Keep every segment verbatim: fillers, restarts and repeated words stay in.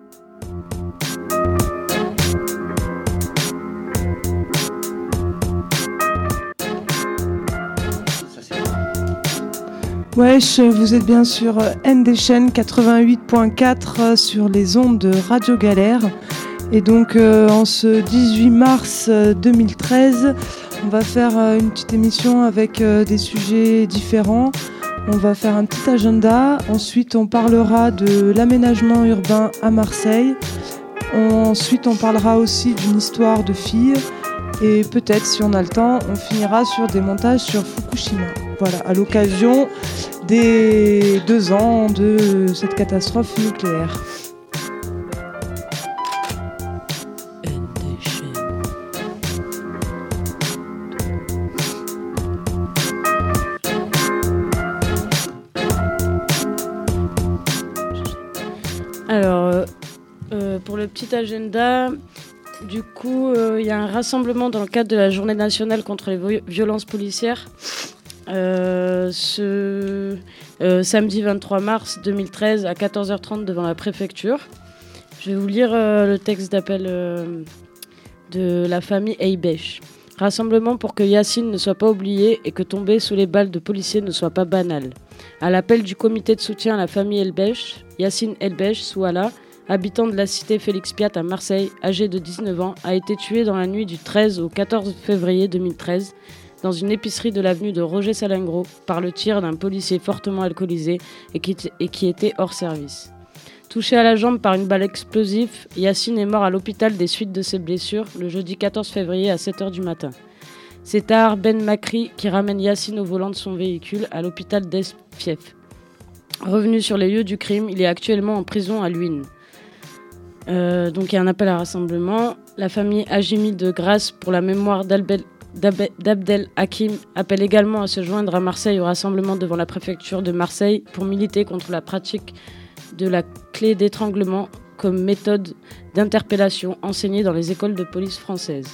Wesh, vous êtes bien sur N D Chaîne quatre-vingt-huit point quatre sur les ondes de Radio Galère. Et donc euh, en ce dix-huit mars deux mille treize, on va faire euh, une petite émission avec euh, des sujets différents. On va faire un petit agenda. Ensuite, on parlera de l'aménagement urbain à Marseille. On, ensuite, on parlera aussi d'une histoire de filles. Et peut-être, si on a le temps, on finira sur des montages sur Fukushima. Voilà, à l'occasion des deux ans de cette catastrophe nucléaire. Alors, euh, euh, pour le petit agenda, du coup, il euh, y a un rassemblement dans le cadre de la Journée nationale contre les vo- violences policières. Euh, ce euh, samedi vingt-trois mars deux mille treize à quatorze heures trente devant la préfecture. Je vais vous lire euh, le texte d'appel euh, de la famille Eibesh. Rassemblement pour que Yacine ne soit pas oublié et que tomber sous les balles de policiers ne soit pas banal. À l'appel du comité de soutien à la famille Elbesh, Yacine Elbesh Souala, habitant de la cité Félix Piat à Marseille, âgé de dix-neuf ans, a été tué dans la nuit du treize au quatorze février deux mille treize dans une épicerie de l'avenue de Roger Salingro par le tir d'un policier fortement alcoolisé et qui, t- et qui était hors service. Touché à la jambe par une balle explosive, Yacine est mort à l'hôpital des suites de ses blessures le jeudi quatorze février à sept heures du matin. C'est Tahar Ben Makri qui ramène Yacine au volant de son véhicule à l'hôpital d'Esfief. Revenu sur les lieux du crime, il est actuellement en prison à Luynes. Euh, donc il y a un appel à rassemblement. La famille Hajimi de Grasse pour la mémoire d'Albel d'Abdel Hakim appelle également à se joindre à Marseille au rassemblement devant la préfecture de Marseille pour militer contre la pratique de la clé d'étranglement comme méthode d'interpellation enseignée dans les écoles de police françaises.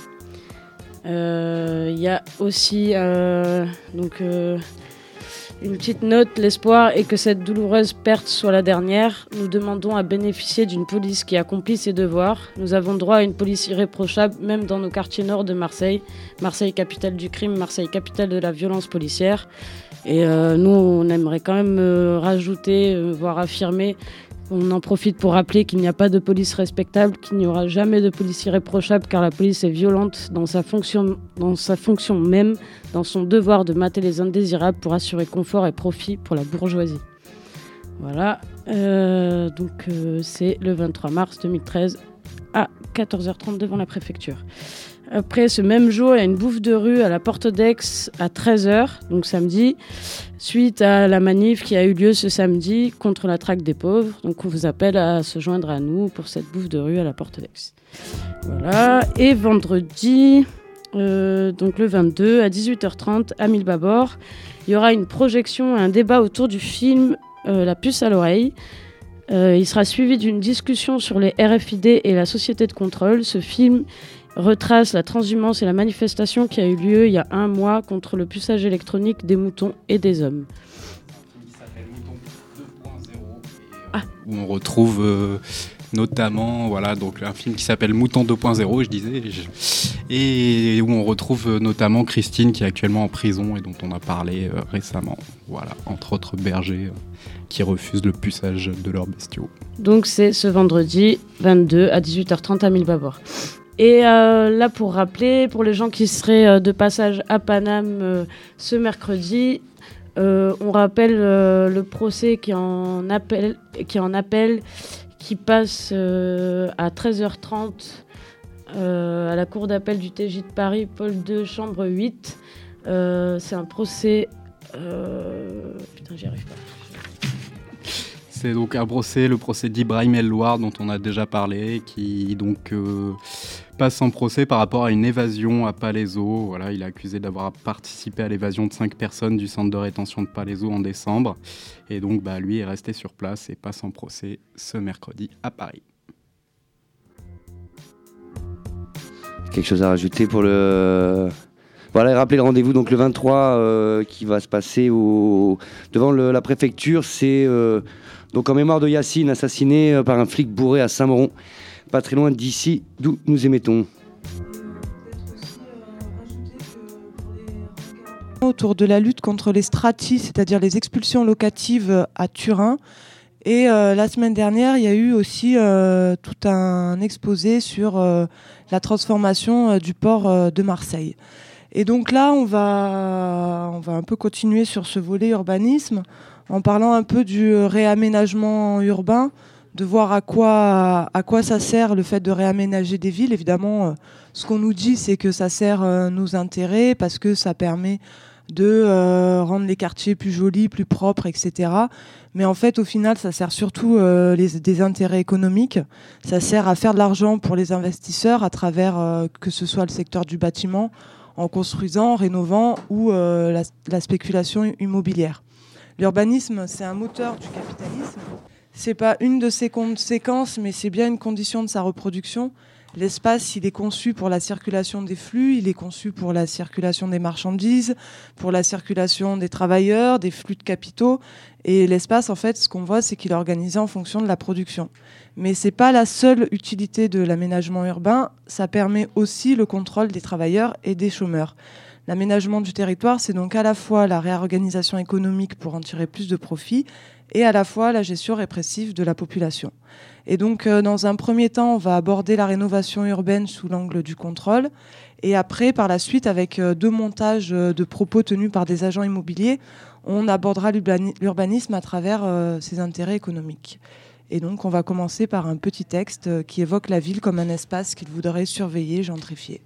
Il euh, y a aussi euh, donc, euh, une petite note, l'espoir est que cette douloureuse perte soit la dernière. Nous demandons à bénéficier d'une police qui accomplit ses devoirs. Nous avons droit à une police irréprochable, même dans nos quartiers nord de Marseille. Marseille, capitale du crime, Marseille, capitale de la violence policière. Et euh, nous, on aimerait quand même euh, rajouter, euh, voire affirmer, on en profite pour rappeler qu'il n'y a pas de police respectable, qu'il n'y aura jamais de police irréprochable, car la police est violente dans sa fonction, dans sa fonction même, dans son devoir de mater les indésirables pour assurer confort et profit pour la bourgeoisie. Voilà, euh, donc euh, c'est le vingt-trois mars deux mille treize à quatorze heures trente devant la préfecture. Après, ce même jour, il y a une bouffe de rue à la Porte d'Aix à treize heures, donc samedi, suite à la manif qui a eu lieu ce samedi contre la traque des pauvres. Donc on vous appelle à se joindre à nous pour cette bouffe de rue à la Porte d'Aix. Voilà, et vendredi, euh, donc le vingt-deux à dix-huit heures trente à Mille Babord, il y aura une projection et un débat autour du film euh, La puce à l'oreille. Euh, il sera suivi d'une discussion sur les R F I D et la société de contrôle. Ce film retrace la transhumance et la manifestation qui a eu lieu il y a un mois contre le puçage électronique des moutons et des hommes. Il s'appelle Mouton deux point zéro, Ah. où on retrouve euh, notamment voilà, donc un film qui s'appelle Mouton deux point zéro, je disais, je... et où on retrouve notamment Christine qui est actuellement en prison et dont on a parlé euh, récemment, voilà, entre autres bergers euh, qui refusent le puçage de leurs bestiaux. Donc c'est ce vendredi vingt-deux à dix-huit heures trente à Mille Babord. Et euh, là, pour rappeler, pour les gens qui seraient euh, de passage à Paname euh, ce mercredi, euh, on rappelle euh, le procès qui est en appel, qui, est en appel, qui passe euh, à treize heures trente euh, à la cour d'appel du T J de Paris, Pôle deux, chambre huit. Euh, c'est un procès... Euh... Putain, j'y arrive pas. C'est donc un procès, le procès d'Ibrahim El-Louar dont on a déjà parlé, qui donc euh, passe en procès par rapport à une évasion à Palaiseau. Voilà, il est accusé d'avoir participé à l'évasion de cinq personnes du centre de rétention de Palaiseau en décembre. Et donc bah, lui est resté sur place et passe en procès ce mercredi à Paris. Quelque chose à rajouter pour le... Voilà, rappelez le rendez-vous donc le vingt-trois euh, qui va se passer au... devant le, la préfecture. C'est euh, Donc en mémoire de Yacine, assassiné par un flic bourré à Saint-Mauron, pas très loin d'ici, d'où nous émettons. Autour de la lutte contre les stratis, c'est-à-dire les expulsions locatives à Turin. Et euh, la semaine dernière, il y a eu aussi euh, tout un exposé sur euh, la transformation euh, du port euh, de Marseille. Et donc là, on va, on va un peu continuer sur ce volet urbanisme en parlant un peu du réaménagement urbain, de voir à quoi, à quoi ça sert le fait de réaménager des villes. Évidemment, euh, ce qu'on nous dit, c'est que ça sert euh, nos intérêts parce que ça permet de euh, rendre les quartiers plus jolis, plus propres, et cetera. Mais en fait, au final, ça sert surtout euh, les, des intérêts économiques. Ça sert à faire de l'argent pour les investisseurs à travers, euh, que ce soit le secteur du bâtiment, en construisant, en rénovant ou euh, la, la spéculation immobilière. L'urbanisme, c'est un moteur du capitalisme. C'est pas une de ses conséquences, mais c'est bien une condition de sa reproduction. L'espace, il est conçu pour la circulation des flux, il est conçu pour la circulation des marchandises, pour la circulation des travailleurs, des flux de capitaux. Et l'espace, en fait, ce qu'on voit, c'est qu'il est organisé en fonction de la production. Mais c'est pas la seule utilité de l'aménagement urbain, ça permet aussi le contrôle des travailleurs et des chômeurs. L'aménagement du territoire, c'est donc à la fois la réorganisation économique pour en tirer plus de profit et à la fois la gestion répressive de la population. Et donc, euh, dans un premier temps, on va aborder la rénovation urbaine sous l'angle du contrôle. Et après, par la suite, avec euh, deux montages euh, de propos tenus par des agents immobiliers, on abordera l'urbanisme à travers euh, ses intérêts économiques. Et donc, on va commencer par un petit texte euh, qui évoque la ville comme un espace qu'il voudrait surveiller, gentrifier.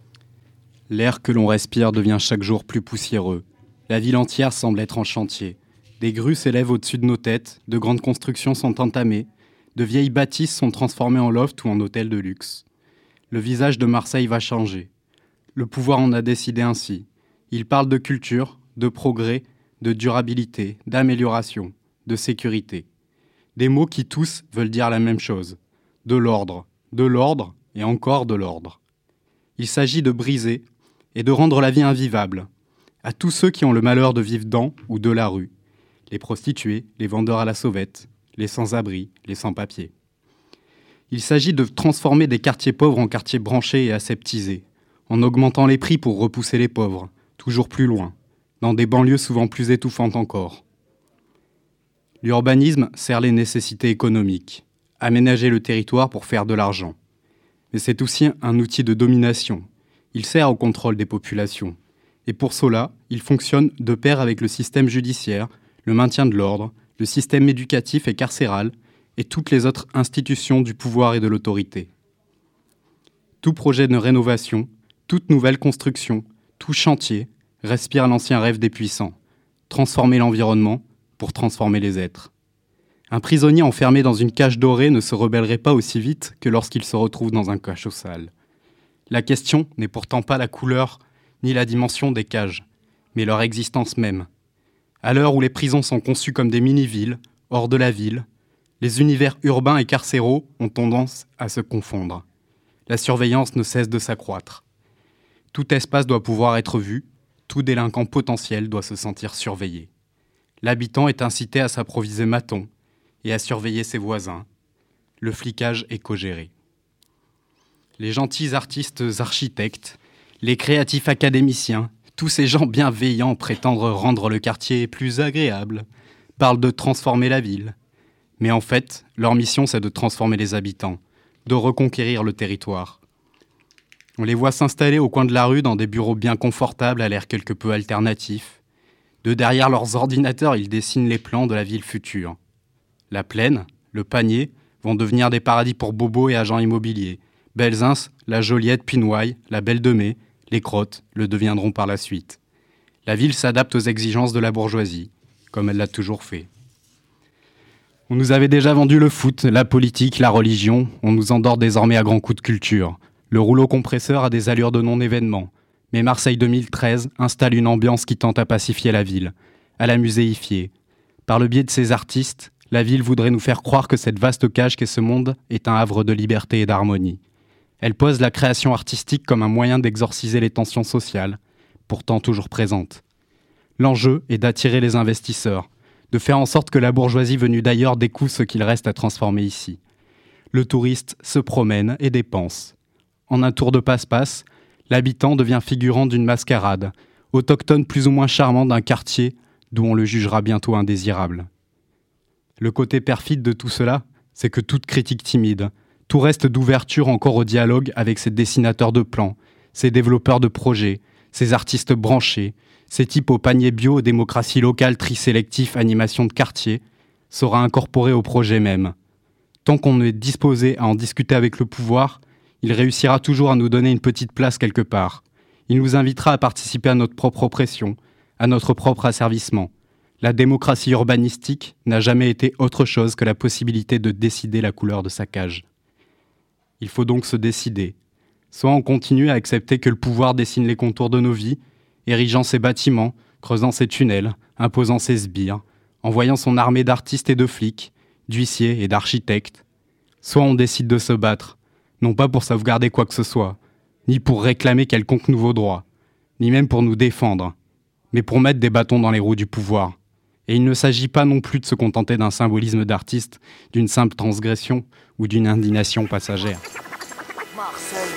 L'air que l'on respire devient chaque jour plus poussiéreux. La ville entière semble être en chantier. Des grues s'élèvent au-dessus de nos têtes, de grandes constructions sont entamées, de vieilles bâtisses sont transformées en lofts ou en hôtels de luxe. Le visage de Marseille va changer. Le pouvoir en a décidé ainsi. Il parle de culture, de progrès, de durabilité, d'amélioration, de sécurité. Des mots qui tous veulent dire la même chose. De l'ordre, de l'ordre et encore de l'ordre. Il s'agit de briser et de rendre la vie invivable à tous ceux qui ont le malheur de vivre dans ou de la rue. Les prostituées, les vendeurs à la sauvette, les sans-abri, les sans-papiers. Il s'agit de transformer des quartiers pauvres en quartiers branchés et aseptisés, en augmentant les prix pour repousser les pauvres, toujours plus loin, dans des banlieues souvent plus étouffantes encore. L'urbanisme sert les nécessités économiques, aménager le territoire pour faire de l'argent. Mais c'est aussi un outil de domination. Il sert au contrôle des populations. Et pour cela, il fonctionne de pair avec le système judiciaire, le maintien de l'ordre, le système éducatif et carcéral et toutes les autres institutions du pouvoir et de l'autorité. Tout projet de rénovation, toute nouvelle construction, tout chantier respire l'ancien rêve des puissants, transformer l'environnement pour transformer les êtres. Un prisonnier enfermé dans une cage dorée ne se rebellerait pas aussi vite que lorsqu'il se retrouve dans un cachot sale. La question n'est pourtant pas la couleur ni la dimension des cages, mais leur existence même. À l'heure où les prisons sont conçues comme des mini-villes, hors de la ville, les univers urbains et carcéraux ont tendance à se confondre. La surveillance ne cesse de s'accroître. Tout espace doit pouvoir être vu, tout délinquant potentiel doit se sentir surveillé. L'habitant est incité à s'approviser maton et à surveiller ses voisins. Le flicage est co-géré. Les gentils artistes architectes, les créatifs académiciens, tous ces gens bienveillants prétendent rendre le quartier plus agréable, parlent de transformer la ville. Mais en fait, leur mission, c'est de transformer les habitants, de reconquérir le territoire. On les voit s'installer au coin de la rue dans des bureaux bien confortables à l'air quelque peu alternatif. De derrière leurs ordinateurs, ils dessinent les plans de la ville future. La Plaine, le Panier, vont devenir des paradis pour bobos et agents immobiliers. Belzins, la Joliette, Pinoy, la Belle de Mai, les Crottes le deviendront par la suite. La ville s'adapte aux exigences de la bourgeoisie, comme elle l'a toujours fait. On nous avait déjà vendu le foot, la politique, la religion, on nous endort désormais à grands coups de culture. Le rouleau compresseur a des allures de non-événement. Mais Marseille deux mille treize installe une ambiance qui tente à pacifier la ville, à la muséifier. Par le biais de ses artistes, la ville voudrait nous faire croire que cette vaste cage qu'est ce monde est un havre de liberté et d'harmonie. Elle pose la création artistique comme un moyen d'exorciser les tensions sociales, pourtant toujours présentes. L'enjeu est d'attirer les investisseurs, de faire en sorte que la bourgeoisie venue d'ailleurs découvre ce qu'il reste à transformer ici. Le touriste se promène et dépense. En un tour de passe-passe, l'habitant devient figurant d'une mascarade, autochtone plus ou moins charmant d'un quartier d'où on le jugera bientôt indésirable. Le côté perfide de tout cela, c'est que toute critique timide, tout reste d'ouverture encore au dialogue avec ces dessinateurs de plans, ces développeurs de projets, ces artistes branchés, ces types au panier bio, démocratie locale, tri sélectif, animation de quartier, sera incorporé au projet même. Tant qu'on est disposé à en discuter avec le pouvoir, il réussira toujours à nous donner une petite place quelque part. Il nous invitera à participer à notre propre oppression, à notre propre asservissement. La démocratie urbanistique n'a jamais été autre chose que la possibilité de décider la couleur de sa cage. Il faut donc se décider. Soit on continue à accepter que le pouvoir dessine les contours de nos vies, érigeant ses bâtiments, creusant ses tunnels, imposant ses sbires, envoyant son armée d'artistes et de flics, d'huissiers et d'architectes. Soit on décide de se battre, non pas pour sauvegarder quoi que ce soit, ni pour réclamer quelconque nouveau droit, ni même pour nous défendre, mais pour mettre des bâtons dans les roues du pouvoir. Et il ne s'agit pas non plus de se contenter d'un symbolisme d'artiste, d'une simple transgression ou d'une indignation passagère. Marseille.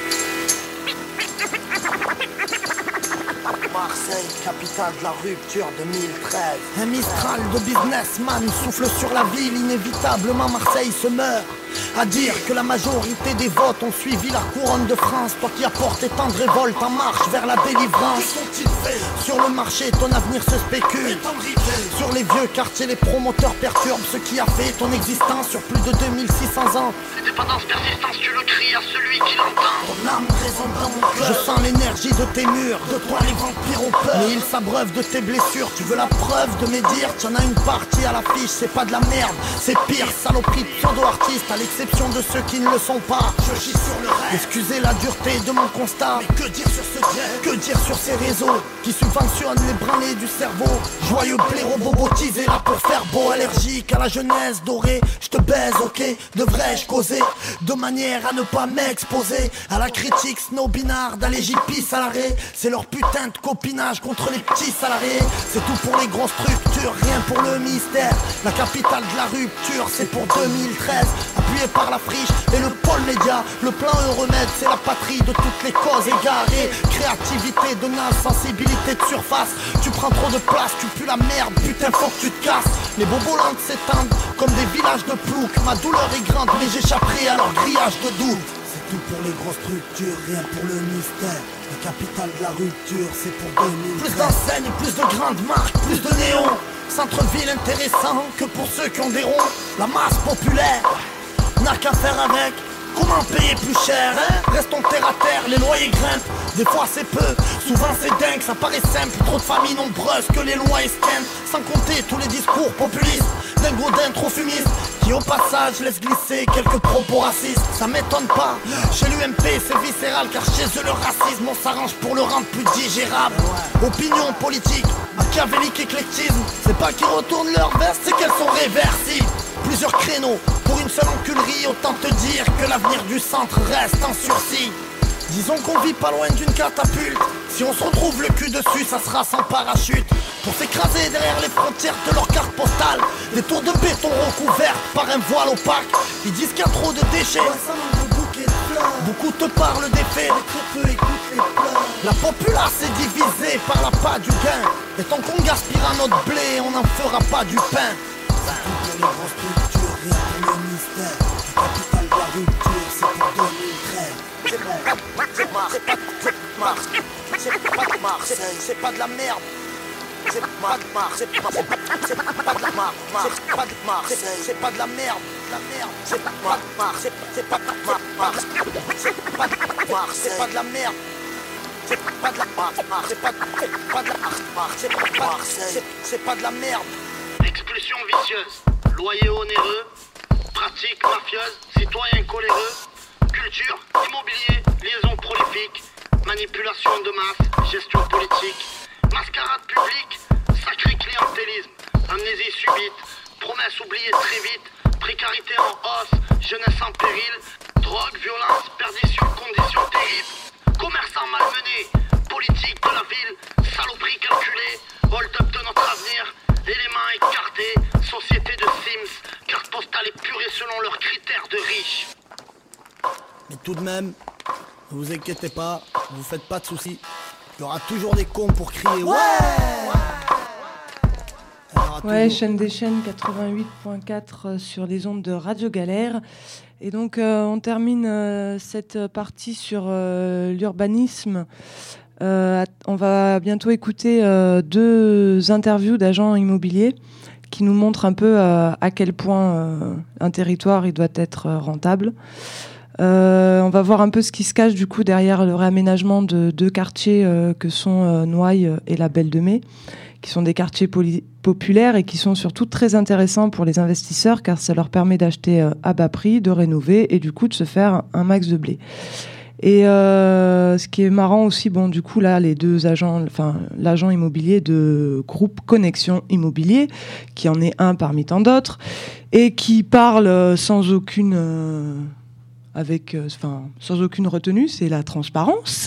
Marseille, capitale de la rupture deux mille treize. Un mistral de businessman souffle sur la ville, inévitablement Marseille se meurt. À dire que la majorité des votes ont suivi la couronne de France. Toi qui apportes tant de révoltes en marche vers la délivrance. Sur le marché ton avenir se spécule. Sur les vieux quartiers les promoteurs perturbent ce qui a fait ton existence sur plus de deux mille six cents ans. L'indépendance persistance, tu le cries à celui qui l'entend. Ton âme résonne dans mon cœur. Je sens l'énergie de tes murs, de toi les vampires ont peur. Mais ils s'abreuvent de tes blessures, tu veux la preuve de mes dires. T'en as une partie à l'affiche, c'est pas de la merde. C'est pire, saloperie pseudo-artiste à l'exception de ceux qui ne le sont pas. Je chie sur le rêve. Excusez la dureté de mon constat. Mais que dire sur ce dieu? Que dire sur ces réseaux qui subventionnent les branlés du cerveau? Joyeux blaireau bobotisé là pour faire beau. Allergique à la jeunesse dorée. Je te baise, ok. Devrais-je causer de manière à ne pas m'exposer à la critique snobinarde, à l'égipie salarié. C'est leur putain de copinage contre les petits salariés. C'est tout pour les grosses structures, rien pour le mystère. La capitale de la rupture, c'est pour deux mille treize. Appuyé par la friche et le pôle média. Le plan Euromède, c'est la patrie de toutes les causes égarées. Créativité de naze, sensibilité de surface. Tu prends trop de place, tu pues la merde, putain faut que tu te casses. Les bobolantes s'étendent comme des villages de plouc. Ma douleur est grande mais j'échapperai à leur grillage de doute. C'est tout pour les grosses structures, rien pour le mystère. La capitale de la rupture, c'est pour deux mille treize. Plus d'enseignes, plus de grandes marques, plus de néons. Centre-ville intéressant que pour ceux qui ont des ronds. La masse populaire n'a qu'à faire avec. Comment payer plus cher, hein? Restons terre à terre, les loyers grimpent. Des fois c'est peu, souvent c'est dingue, ça paraît simple. Trop de familles nombreuses que les lois esquintent. Sans compter tous les discours populistes d'un godin trop fumiste qui au passage laisse glisser quelques propos racistes. Ça m'étonne pas, chez l'U M P c'est viscéral. Car chez eux le racisme on s'arrange pour le rendre plus digérable. Opinion politique, machiavélique, éclectisme. C'est pas qu'ils retournent leur veste, c'est qu'elles sont réversibles. Plusieurs créneaux pour une seule enculerie. Autant te dire que l'avenir du centre reste en sursis. Disons qu'on vit pas loin d'une catapulte. Si on se retrouve le cul dessus, ça sera sans parachute. Pour s'écraser derrière les frontières de leur carte postale. Des tours de béton recouvertes par un voile opaque. Ils disent qu'il y a trop de déchets. Beaucoup te parlent des faits, mais très peu écoutent les pleurs. La populace est divisée par la pas du gain. Et tant qu'on gaspillera notre blé, on n'en fera pas du pain. C'est tout pour les grosses structures, rien pour le mystère. La capitale de la rupture, c'est pour deux mille treize. C'est pas, c'est pas, c'est pas, c'est pas de Marseille, c'est pas de la merde. C'est pas de Marseille, c'est pas, c'est pas, c'est pas de la Marseille, c'est pas de Marseille, c'est pas de la merde, la merde. C'est pas de Marseille, c'est pas de Marseille, c'est pas de Marseille, c'est pas de la merde. C'est pas de la Marseille, c'est pas de la Marseille, c'est pas de Marseille, c'est pas de la merde. Expulsion vicieuse, loyer onéreux, pratique mafieuse, citoyens coléreux, culture, immobilier, liaison prolifique, manipulation de masse, gestion politique, mascarade publique, sacré clientélisme, amnésie subite, promesses oubliées très vite, précarité en hausse, jeunesse en péril, drogue, violence, perdition, conditions terribles, commerçants malmenés, politique de la ville, saloperie calculée, hold-up de notre avenir. éléments écartés, société de Sims, carte postale épurée selon leurs critères de riches. Mais tout de même, ne vous inquiétez pas, ne vous faites pas de soucis. Il y aura toujours des cons pour crier ouais. Ouais, chaîne des chaînes quatre-vingt-huit point quatre sur les ondes de Radio Galère. Et donc euh, on termine euh, cette partie sur euh, l'urbanisme. Euh, on va bientôt écouter euh, deux interviews d'agents immobiliers qui nous montrent un peu euh, à quel point euh, un territoire il doit être rentable. Euh, on va voir un peu ce qui se cache du coup derrière le réaménagement de deux quartiers euh, que sont euh, Noailles et la Belle de Mai, qui sont des quartiers poli- populaires et qui sont surtout très intéressants pour les investisseurs car ça leur permet d'acheter euh, à bas prix, de rénover et du coup de se faire un max de blé. Et euh, ce qui est marrant aussi, bon, du coup, là, les deux agents, enfin, l'agent immobilier de groupe Connexion Immobilier, qui en est un parmi tant d'autres, et qui parle sans aucune, euh, avec, enfin, sans aucune retenue, c'est la transparence.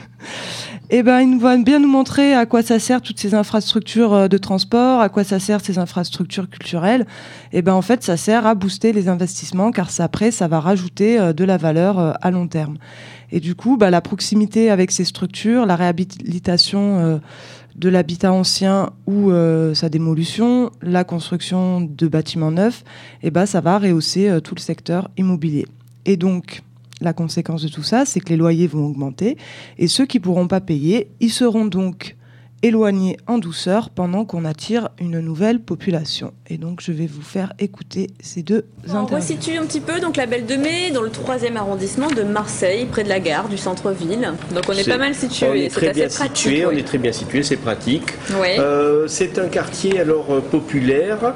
Et ben, il va bien nous montrer à quoi ça sert toutes ces infrastructures de transport, à quoi ça sert ces infrastructures culturelles. Et ben, en fait, ça sert à booster les investissements, car ça, après, ça va rajouter de la valeur à long terme. Et du coup, bah, la proximité avec ces structures, la réhabilitation euh, de l'habitat ancien ou euh, sa démolition, la construction de bâtiments neufs, et bah, ça va rehausser euh, tout le secteur immobilier. Et donc, la conséquence de tout ça, c'est que les loyers vont augmenter et ceux qui ne pourront pas payer, ils seront donc éloignés en douceur pendant qu'on attire une nouvelle population. Et donc, je vais vous faire écouter ces deux interviews. On resitue un petit peu donc la Belle de Mai dans le troisième arrondissement de Marseille, près de la gare du centre-ville. Donc, on est, est pas mal situé. On est très c'est bien assez pratique, situé. oui. On est très bien situé. C'est pratique. Ouais. Euh, c'est un quartier alors euh, populaire,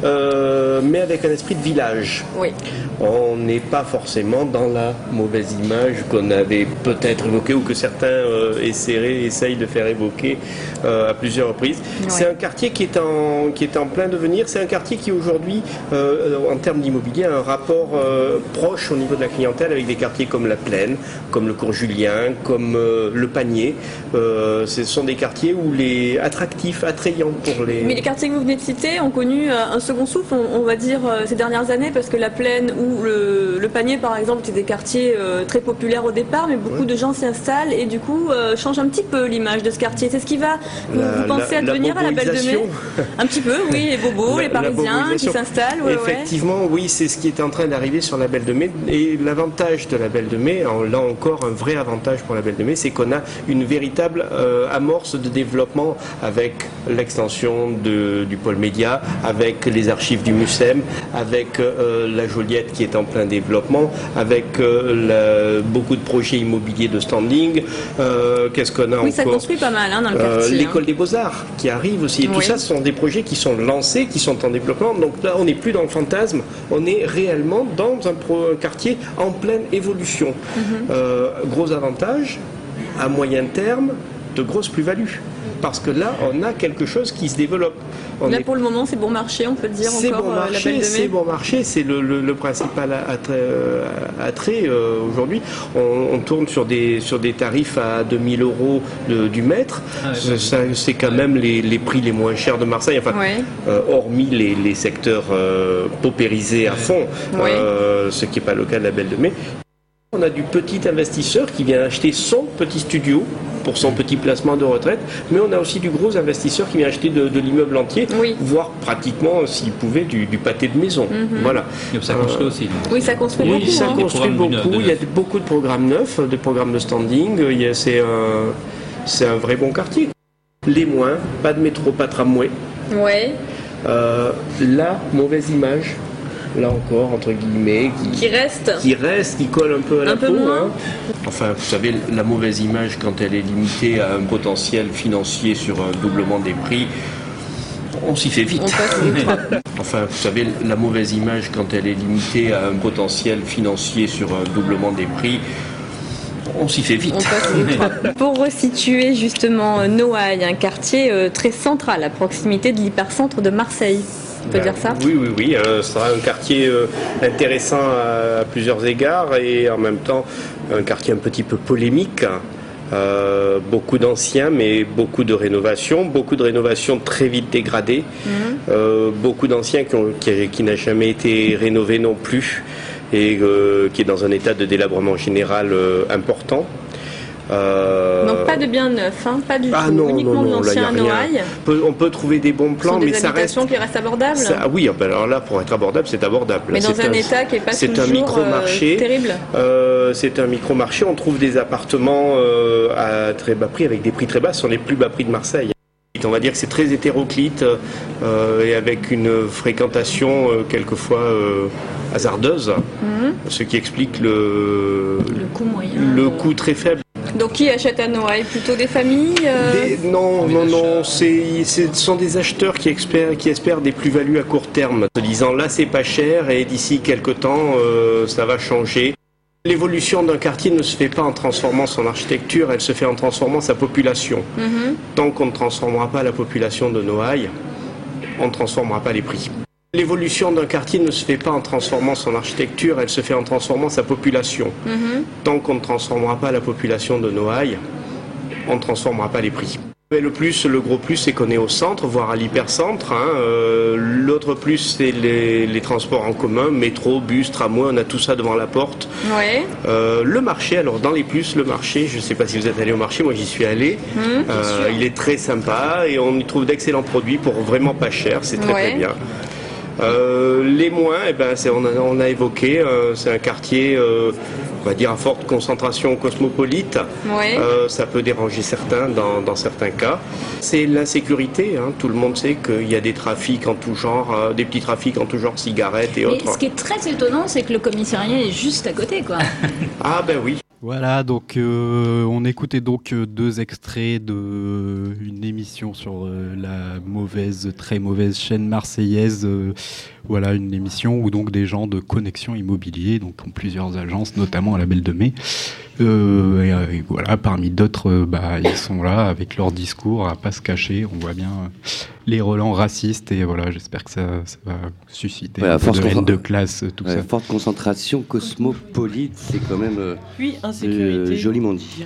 euh, mais avec un esprit de village. Oui. On n'est pas forcément dans la mauvaise image qu'on avait peut-être évoquée ou que certains euh, essaieraient, essayent de faire évoquer euh, à plusieurs reprises. Ouais. C'est un quartier qui est en qui est en plein devenir. C'est un quartier qui aujourd'hui, euh, en termes d'immobilier, a un rapport euh, proche au niveau de la clientèle avec des quartiers comme la Plaine, comme le Cours Julien, comme euh, le Panier. Euh, ce sont des quartiers où les attractifs, attrayants pour les. Mais les quartiers que vous venez de citer ont connu un second souffle, on, on va dire, ces dernières années, parce que la Plaine ou le, le Panier, par exemple, c'est des quartiers euh, très populaires au départ, mais beaucoup ouais. de gens s'y installent et du coup euh, changent un petit peu l'image de ce quartier. C'est ce qui va. Vous, la, vous pensez la, à devenir la à la Belle de Mai? Un petit peu, oui, les bobos, la, les Parisiens qui s'installent. Ouais, Effectivement, ouais. oui, c'est ce qui est en train d'arriver sur la Belle de Mai. Et l'avantage de la Belle de Mai, là encore un vrai avantage pour la Belle de Mai, c'est qu'on a une véritable euh, amorce de développement avec l'extension de, du pôle média, avec les archives du MUSEM, avec euh, la Joliette qui est en plein développement, avec euh, la, beaucoup de projets immobiliers de standing. Euh, qu'est-ce qu'on a oui, encore? Ça construit pas mal hein, dans le quartier. Euh, L'école hein. des Beaux-Arts qui arrive aussi. Et oui. Tout ça, ce sont des projets qui sont lancés, qui sont en développement. Donc là, on n'est plus dans le fantasme, on est réellement dans un, pro, un quartier en pleine évolution. Mm-hmm. euh, gros avantage, à moyen terme, de grosses plus-values. Parce que là, on a quelque chose qui se développe. On là, est... pour le moment, c'est bon marché, on peut dire c'est encore. Bon marché, la Belle de Mai. C'est bon marché, c'est le, le, le principal attrait, euh, attrait euh, aujourd'hui. On, on tourne sur des, sur des tarifs à deux mille euros de, du mètre. Ah, ouais, ça, ouais. C'est quand même les, les prix les moins chers de Marseille, enfin, ouais. euh, hormis les, les secteurs euh, paupérisés à fond, ouais. euh, ce qui n'est pas le cas de la Belle de Mai. On a du petit investisseur qui vient acheter son petit studio pour son petit placement de retraite, mais on a aussi du gros investisseur qui vient acheter de, de l'immeuble entier, oui. voire pratiquement, s'il pouvait, du, du pâté de maison. Mm-hmm. Voilà. Et ça construit euh, aussi. Donc. Oui, ça construit oui, beaucoup. Ça hein. construit beaucoup. De neuf. Il y a beaucoup de programmes neufs, des programmes de standing. Il y a, c'est, un, c'est un vrai bon quartier. Les moins, pas de métro, pas de tramway. Ouais. Euh, la mauvaise image. Là encore, entre guillemets, qui, qui reste, qui reste, qui colle un peu à un la peu peau. Moins. Hein. Enfin, vous savez, la mauvaise image, quand elle est limitée à un potentiel financier sur un doublement des prix, on s'y fait vite. On enfin, vous savez, la mauvaise image, quand elle est limitée à un potentiel financier sur un doublement des prix, on s'y fait vite. Pour resituer justement Noailles, un quartier euh, très central à proximité de l'hypercentre de Marseille. On peut ben, dire ça? Oui, oui, oui. Euh, ce sera un quartier euh, intéressant à, à plusieurs égards et en même temps un quartier un petit peu polémique. Euh, beaucoup d'anciens, mais beaucoup de rénovations, beaucoup de rénovations très vite dégradées, mmh. euh, beaucoup d'anciens qui, ont, qui, qui n'a jamais été rénové non plus et euh, qui est dans un état de délabrement général euh, important. Euh... Donc pas de bien neuf, hein, pas du ah tout, non, uniquement non, non, de l'ancien Noailles. On peut, on peut trouver des bons plans, mais ça reste. Des habitations qui restent abordables. Ça, oui, ben alors là, pour être abordable, c'est abordable. Mais là, dans c'est un, un état qui est pas c'est toujours un micro-marché, euh, terrible. Euh, c'est un micro-marché. On trouve des appartements euh, à très bas prix, avec des prix très bas. Ce sont les plus bas prix de Marseille. On va dire que c'est très hétéroclite euh, et avec une fréquentation euh, quelquefois euh, hasardeuse, mmh. ce qui explique le, le coût moyen, le euh... coût très faible. Donc qui achète à Noailles? Plutôt des familles euh... des, Non, non, non. C'est, c'est, ce sont des acheteurs qui espèrent, qui espèrent des plus-values à court terme, se disant là c'est pas cher et d'ici quelques temps euh, ça va changer. L'évolution d'un quartier ne se fait pas en transformant son architecture, elle se fait en transformant sa population. Mm-hmm. Tant qu'on ne transformera pas la population de Noailles, on ne transformera pas les prix. L'évolution d'un quartier ne se fait pas en transformant son architecture, elle se fait en transformant sa population. Mm-hmm. Tant qu'on ne transformera pas la population de Noailles, on ne transformera pas les prix. Mais le plus, le gros plus, c'est qu'on est au centre, voire à l'hypercentre. Hein. Euh, l'autre plus, c'est les, les transports en commun, métro, bus, tramway, on a tout ça devant la porte. Ouais. Euh, le marché, alors dans les plus, le marché, je ne sais pas si vous êtes allé au marché, moi j'y suis allé. Mmh, euh, il est très sympa et on y trouve d'excellents produits pour vraiment pas cher, c'est très ouais. très bien. Euh, les moins, eh ben, c'est, on, a, on a évoqué, euh, c'est un quartier, euh, on va dire, à forte concentration cosmopolite. Ouais. Euh, ça peut déranger certains dans, dans certains cas. C'est l'insécurité. Hein. Tout le monde sait qu'il y a des trafics en tout genre, euh, des petits trafics en tout genre, cigarettes et Mais autres. Ce qui est très étonnant, c'est que le commissariat est juste à côté, quoi. Ah ben oui. Voilà, donc euh, on écoutait donc euh, deux extraits de une émission sur euh, la mauvaise, très mauvaise chaîne marseillaise. Euh, voilà, une émission où donc des gens de Connexion Immobilier, donc ont plusieurs agences, notamment à la Belle de Mai. Euh, et, et voilà, parmi d'autres, euh, bah, ils sont là avec leur discours à pas se cacher. On voit bien euh, les relents racistes et voilà, j'espère que ça, ça va susciter ouais, un peu de concent- haine de classe, tout ouais, ça. Forte concentration cosmopolite, c'est quand même euh, oui, insécurité. Euh, joliment dit.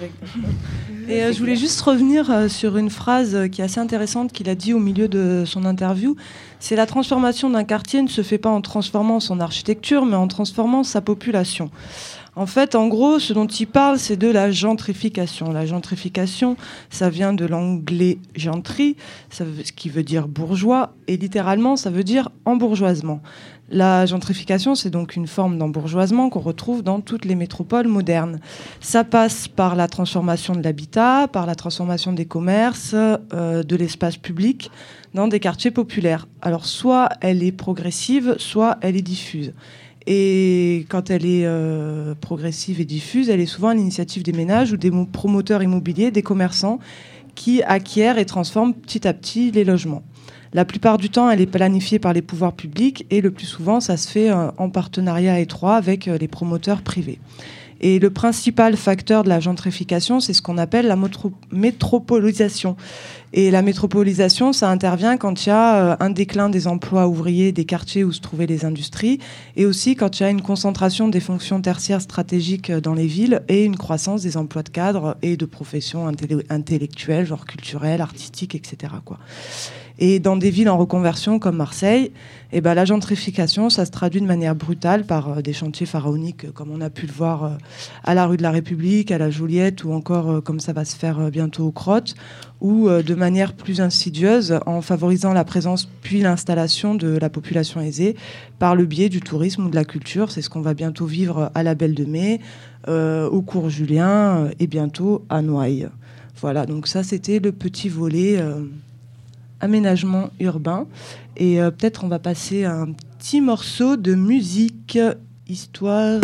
Et euh, je voulais juste revenir euh, sur une phrase euh, qui est assez intéressante qu'il a dit au milieu de son interview. C'est la transformation d'un quartier ne se fait pas en transformant son architecture, mais en transformant sa population. En fait, en gros, ce dont il parle, c'est de la gentrification. La gentrification, ça vient de l'anglais gentry, ça veut, ce qui veut dire bourgeois, et littéralement, ça veut dire embourgeoisement. La gentrification, c'est donc une forme d'embourgeoisement qu'on retrouve dans toutes les métropoles modernes. Ça passe par la transformation de l'habitat, par la transformation des commerces, euh, de l'espace public dans des quartiers populaires. Alors, soit elle est progressive, soit elle est diffuse. Et quand elle est euh, progressive et diffuse, elle est souvent à l'initiative des ménages ou des promoteurs immobiliers, des commerçants qui acquièrent et transforment petit à petit les logements. La plupart du temps, elle est planifiée par les pouvoirs publics et le plus souvent, ça se fait euh, en partenariat étroit avec euh, les promoteurs privés. Et le principal facteur de la gentrification, c'est ce qu'on appelle la motro- métropolisation. Et la métropolisation, ça intervient quand il y a euh, un déclin des emplois ouvriers des quartiers où se trouvaient les industries, et aussi quand il y a une concentration des fonctions tertiaires stratégiques dans les villes et une croissance des emplois de cadres et de professions intelli- intellectuelles, genre culturelles, artistiques, et cetera, quoi. Et dans des villes en reconversion comme Marseille, eh ben, la gentrification, ça se traduit de manière brutale par euh, des chantiers pharaoniques, euh, comme on a pu le voir euh, à la rue de la République, à la Joliette, ou encore euh, comme ça va se faire euh, bientôt aux Crottes, ou euh, de manière plus insidieuse, en favorisant la présence puis l'installation de la population aisée par le biais du tourisme ou de la culture. C'est ce qu'on va bientôt vivre à la Belle de Mai, euh, au Cours Julien euh, et bientôt à Noailles. Voilà, donc ça c'était le petit volet euh, aménagement urbain. Et euh, peut-être on va passer à un petit morceau de musique, histoire...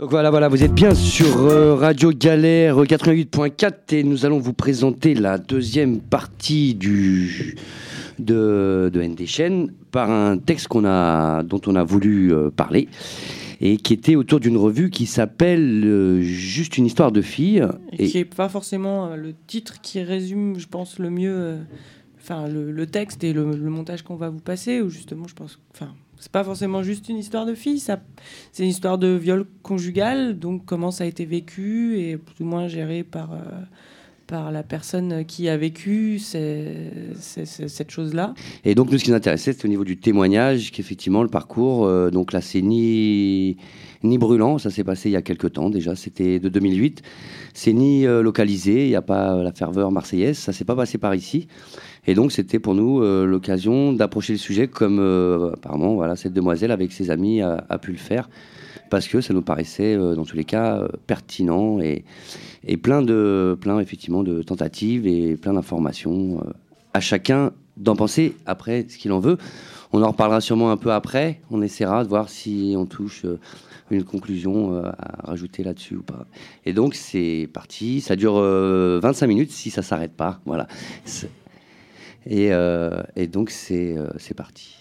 Donc voilà, voilà, vous êtes bien sur euh, Radio Galère quatre-vingt-huit point quatre et nous allons vous présenter la deuxième partie du, de, de N D Chaîne par un texte qu'on a, dont on a voulu euh, parler et qui était autour d'une revue qui s'appelle euh, Juste une histoire de fille. Et, et... qui n'est pas forcément euh, le titre qui résume, je pense, le mieux euh, enfin, le, le texte et le, le montage qu'on va vous passer, où justement, je pense... Enfin, c'est pas forcément juste une histoire de fille, ça, c'est une histoire de viol conjugal, donc comment ça a été vécu et plus ou moins géré par, euh, par la personne qui a vécu c'est, c'est, c'est, cette chose-là. Et donc nous, ce qui nous intéressait, c'était au niveau du témoignage, qu'effectivement le parcours, euh, donc là c'est ni, ni brûlant, ça s'est passé il y a quelques temps déjà, c'était de deux mille huit, c'est ni euh, localisé, il n'y a pas la ferveur marseillaise, ça s'est pas passé par ici. Et donc, c'était pour nous euh, l'occasion d'approcher le sujet comme, euh, apparemment, voilà, cette demoiselle avec ses amis a, a pu le faire, parce que ça nous paraissait, euh, dans tous les cas, euh, pertinent et, et plein, de, plein, effectivement, de tentatives et plein d'informations. Euh, à chacun d'en penser après ce qu'il en veut. On en reparlera sûrement un peu après. On essaiera de voir si on touche euh, une conclusion euh, à rajouter là-dessus ou pas. Et donc, c'est parti. Ça dure euh, vingt-cinq minutes si ça ne s'arrête pas. Voilà. C'est... Et, euh, et donc c'est, euh, c'est parti.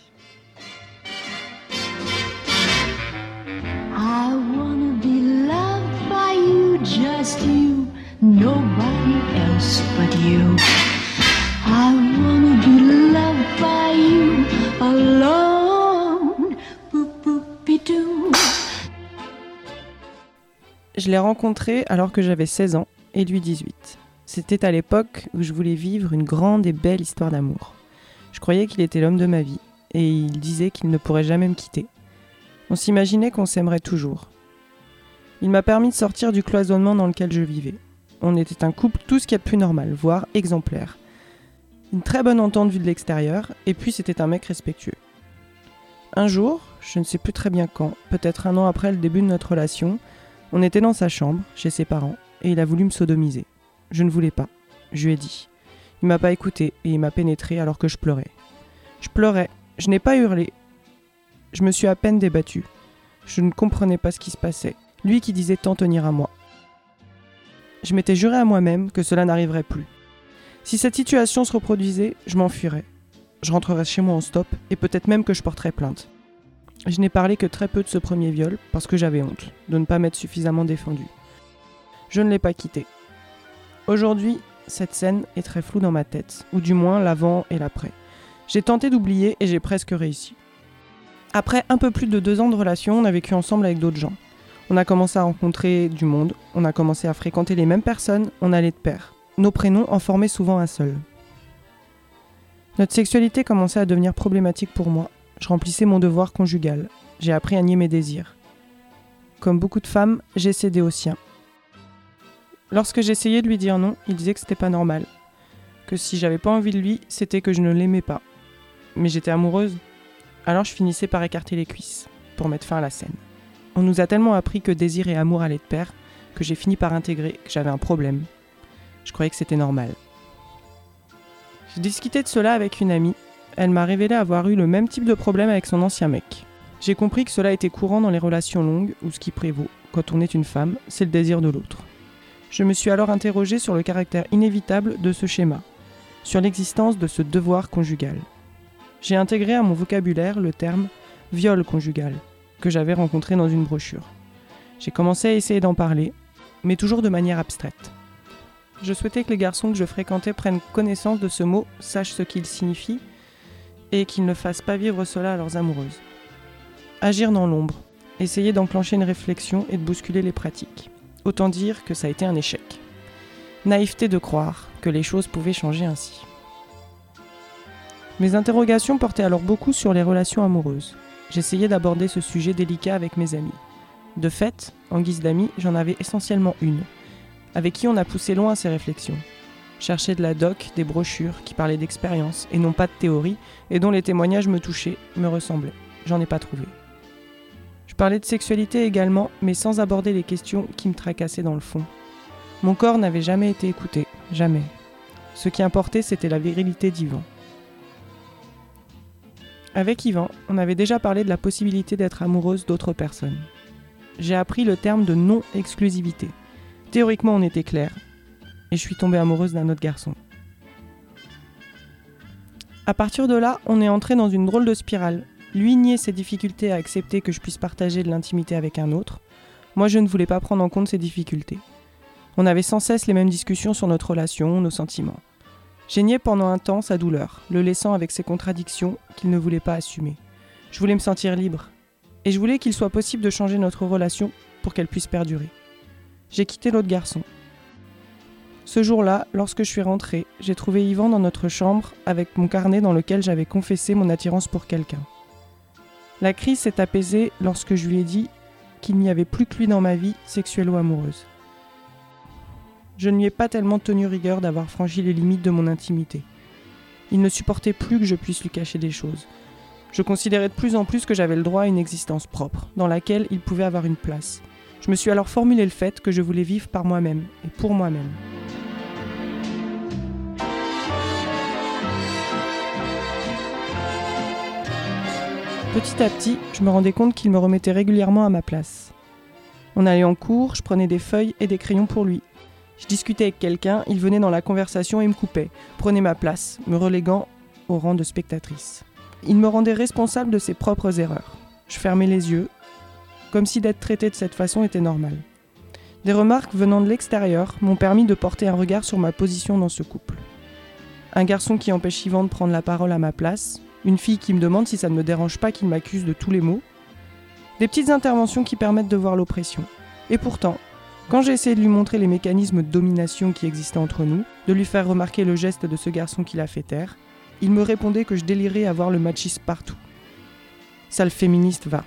I wanna be loved by you, just you, nobody else but you. I wanna be loved by you, alone, boop-boop-be-doo. Je l'ai rencontré alors que j'avais seize ans et lui dix-huit. C'était à l'époque où je voulais vivre une grande et belle histoire d'amour. Je croyais qu'il était l'homme de ma vie, et il disait qu'il ne pourrait jamais me quitter. On s'imaginait qu'on s'aimerait toujours. Il m'a permis de sortir du cloisonnement dans lequel je vivais. On était un couple tout ce qu'il y a de plus normal, voire exemplaire. Une très bonne entente vue de l'extérieur, et puis c'était un mec respectueux. Un jour, je ne sais plus très bien quand, peut-être un an après le début de notre relation, on était dans sa chambre, chez ses parents, et il a voulu me sodomiser. Je ne voulais pas. Je lui ai dit. Il m'a pas écouté et il m'a pénétré alors que je pleurais. Je pleurais. Je n'ai pas hurlé. Je me suis à peine débattue. Je ne comprenais pas ce qui se passait. Lui qui disait tant tenir à moi. Je m'étais juré à moi-même que cela n'arriverait plus. Si cette situation se reproduisait, je m'enfuirais. Je rentrerais chez moi en stop et peut-être même que je porterais plainte. Je n'ai parlé que très peu de ce premier viol parce que j'avais honte de ne pas m'être suffisamment défendue. Je ne l'ai pas quitté. Aujourd'hui, cette scène est très floue dans ma tête, ou du moins l'avant et l'après. J'ai tenté d'oublier et j'ai presque réussi. Après un peu plus de deux ans de relation, on a vécu ensemble avec d'autres gens. On a commencé à rencontrer du monde, on a commencé à fréquenter les mêmes personnes, on allait de pair. Nos prénoms en formaient souvent un seul. Notre sexualité commençait à devenir problématique pour moi. Je remplissais mon devoir conjugal. J'ai appris à nier mes désirs. Comme beaucoup de femmes, j'ai cédé aux siens. Lorsque j'essayais de lui dire non, il disait que c'était pas normal. Que si j'avais pas envie de lui, c'était que je ne l'aimais pas. Mais j'étais amoureuse. Alors je finissais par écarter les cuisses, pour mettre fin à la scène. On nous a tellement appris que désir et amour allaient de pair, que j'ai fini par intégrer que j'avais un problème. Je croyais que c'était normal. J'ai discuté de cela avec une amie. Elle m'a révélé avoir eu le même type de problème avec son ancien mec. J'ai compris que cela était courant dans les relations longues, où ce qui prévaut, quand on est une femme, c'est le désir de l'autre. Je me suis alors interrogée sur le caractère inévitable de ce schéma, sur l'existence de ce devoir conjugal. J'ai intégré à mon vocabulaire le terme « viol conjugal » que j'avais rencontré dans une brochure. J'ai commencé à essayer d'en parler, mais toujours de manière abstraite. Je souhaitais que les garçons que je fréquentais prennent connaissance de ce mot, sachent ce qu'il signifie, et qu'ils ne fassent pas vivre cela à leurs amoureuses. Agir dans l'ombre, essayer d'enclencher une réflexion et de bousculer les pratiques. Autant dire que ça a été un échec. Naïveté de croire que les choses pouvaient changer ainsi. Mes interrogations portaient alors beaucoup sur les relations amoureuses. J'essayais d'aborder ce sujet délicat avec mes amis. De fait, en guise d'amis, j'en avais essentiellement une, avec qui on a poussé loin ces réflexions. Chercher de la doc, des brochures qui parlaient d'expérience et non pas de théorie, et dont les témoignages me touchaient, me ressemblaient. J'en ai pas trouvé. Je parlais de sexualité également, mais sans aborder les questions qui me tracassaient dans le fond. Mon corps n'avait jamais été écouté, jamais. Ce qui importait, c'était la virilité d'Yvan. Avec Yvan, on avait déjà parlé de la possibilité d'être amoureuse d'autres personnes. j'ai appris le terme de non-exclusivité. Théoriquement, on était clair. Et je suis tombée amoureuse d'un autre garçon. À partir de là, on est entré dans une drôle de spirale. Lui niait ses difficultés à accepter que je puisse partager de l'intimité avec un autre. Moi, je ne voulais pas prendre en compte ses difficultés. On avait sans cesse les mêmes discussions sur notre relation, nos sentiments. J'ai nié pendant un temps sa douleur, le laissant avec ses contradictions qu'il ne voulait pas assumer. Je voulais me sentir libre. Et je voulais qu'il soit possible de changer notre relation pour qu'elle puisse perdurer. J'ai quitté l'autre garçon. Ce jour-là, lorsque je suis rentrée, j'ai trouvé Yvan dans notre chambre avec mon carnet dans lequel j'avais confessé mon attirance pour quelqu'un. La crise s'est apaisée lorsque je lui ai dit qu'il n'y avait plus que lui dans ma vie, sexuelle ou amoureuse. Je ne lui ai pas tellement tenu rigueur d'avoir franchi les limites de mon intimité. Il ne supportait plus que je puisse lui cacher des choses. Je considérais de plus en plus que j'avais le droit à une existence propre, dans laquelle il pouvait avoir une place. Je me suis alors formulé le fait que je voulais vivre par moi-même et pour moi-même. Petit à petit, je me rendais compte qu'il me remettait régulièrement à ma place. On allait en cours, je prenais des feuilles et des crayons pour lui. Je discutais avec quelqu'un, il venait dans la conversation et me coupait, prenait ma place, me reléguant au rang de spectatrice. Il me rendait responsable de ses propres erreurs. Je fermais les yeux, comme si d'être traité de cette façon était normal. Des remarques venant de l'extérieur m'ont permis de porter un regard sur ma position dans ce couple. Un garçon qui empêche Yvan de prendre la parole à ma place, une fille qui me demande si ça ne me dérange pas qu'il m'accuse de tous les maux, des petites interventions qui permettent de voir l'oppression. Et pourtant, quand j'ai essayé de lui montrer les mécanismes de domination qui existaient entre nous, de lui faire remarquer le geste de ce garçon qui l'a fait taire, il me répondait que je délirais à voir le machisme partout. Sale féministe, va.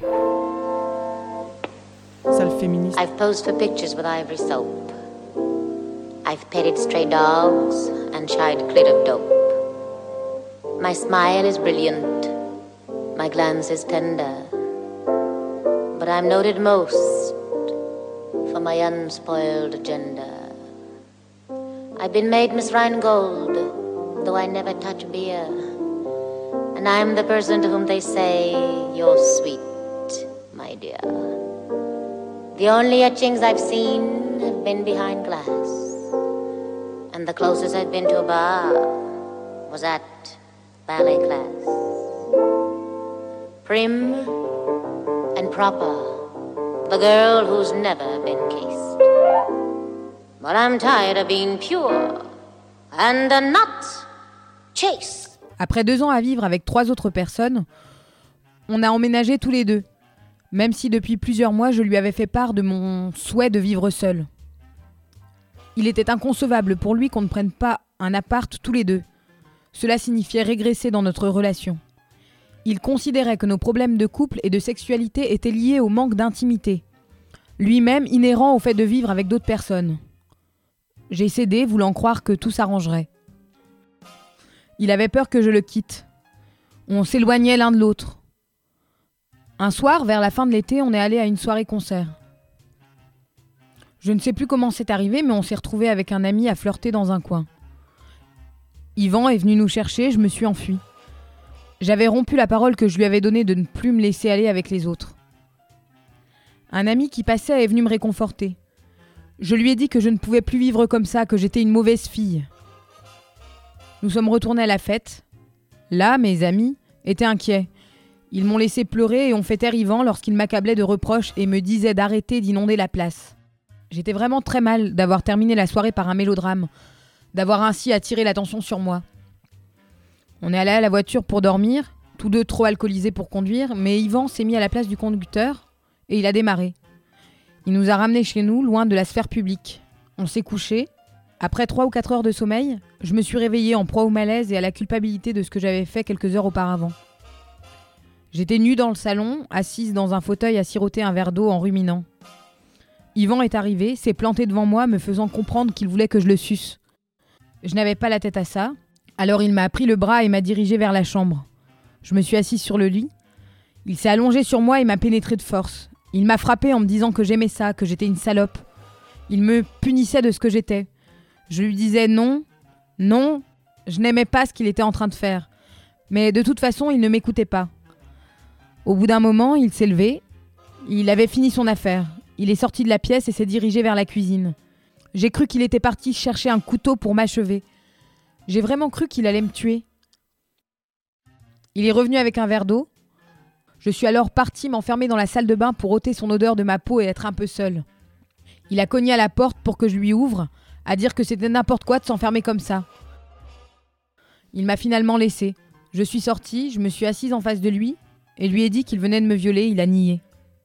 Sale féministe. I've posed for pictures with ivory soap. I've petted stray dogs and shied clit of dope. My smile is brilliant, my glance is tender, but I'm noted most for my unspoiled agenda. I've been made Miss Rheingold, though I never touch beer, and I'm the person to whom they say, you're sweet, my dear. The only etchings I've seen have been behind glass, and the closest I've been to a bar was at ballet class. Prim and proper, the girl who's never been kissed. But I'm tired of being pure and not chaste. Après deux ans à vivre avec trois autres personnes, on a emménagé tous les deux, même si depuis plusieurs mois je lui avais fait part de mon souhait de vivre seul. Il était inconcevable pour lui qu'on ne prenne pas un appart tous les deux. Cela signifiait régresser dans notre relation. Il considérait que nos problèmes de couple et de sexualité étaient liés au manque d'intimité, lui-même inhérent au fait de vivre avec d'autres personnes. J'ai cédé, voulant croire que tout s'arrangerait. Il avait peur que je le quitte. On s'éloignait l'un de l'autre. Un soir, vers la fin de l'été, on est allé à une soirée-concert. Je ne sais plus comment c'est arrivé, mais on s'est retrouvés avec un ami à flirter dans un coin. Yvan est venu nous chercher, je me suis enfuie. J'avais rompu la parole que je lui avais donnée de ne plus me laisser aller avec les autres. Un ami qui passait est venu me réconforter. Je lui ai dit que je ne pouvais plus vivre comme ça, que j'étais une mauvaise fille. Nous sommes retournés à la fête. Là, mes amis étaient inquiets. Ils m'ont laissé pleurer et ont fait taire Yvan lorsqu'il m'accablait de reproches et me disait d'arrêter d'inonder la place. J'étais vraiment très mal d'avoir terminé la soirée par un mélodrame, d'avoir ainsi attiré l'attention sur moi. On est allé à la voiture pour dormir, tous deux trop alcoolisés pour conduire, mais Yvan s'est mis à la place du conducteur et il a démarré. Il nous a ramenés chez nous, loin de la sphère publique. On s'est couché. Après trois ou quatre heures de sommeil, je me suis réveillée en proie au malaise et à la culpabilité de ce que j'avais fait quelques heures auparavant. J'étais nue dans le salon, assise dans un fauteuil à siroter un verre d'eau en ruminant. Yvan est arrivé, s'est planté devant moi, me faisant comprendre qu'il voulait que je le suce. Je n'avais pas la tête à ça, alors il m'a pris le bras et m'a dirigée vers la chambre. Je me suis assise sur le lit. Il s'est allongé sur moi et m'a pénétré de force. Il m'a frappée en me disant que j'aimais ça, que j'étais une salope. Il me punissait de ce que j'étais. Je lui disais non, non, je n'aimais pas ce qu'il était en train de faire. Mais de toute façon, il ne m'écoutait pas. Au bout d'un moment, il s'est levé. Il avait fini son affaire. Il est sorti de la pièce et s'est dirigé vers la cuisine. J'ai cru qu'il était parti chercher un couteau pour m'achever. J'ai vraiment cru qu'il allait me tuer. Il est revenu avec un verre d'eau. Je suis alors partie m'enfermer dans la salle de bain pour ôter son odeur de ma peau et être un peu seule. Il a cogné à la porte pour que je lui ouvre, à dire que c'était n'importe quoi de s'enfermer comme ça. Il m'a finalement laissée. Je suis sortie, je me suis assise en face de lui et lui ai dit qu'il venait de me violer, il a nié.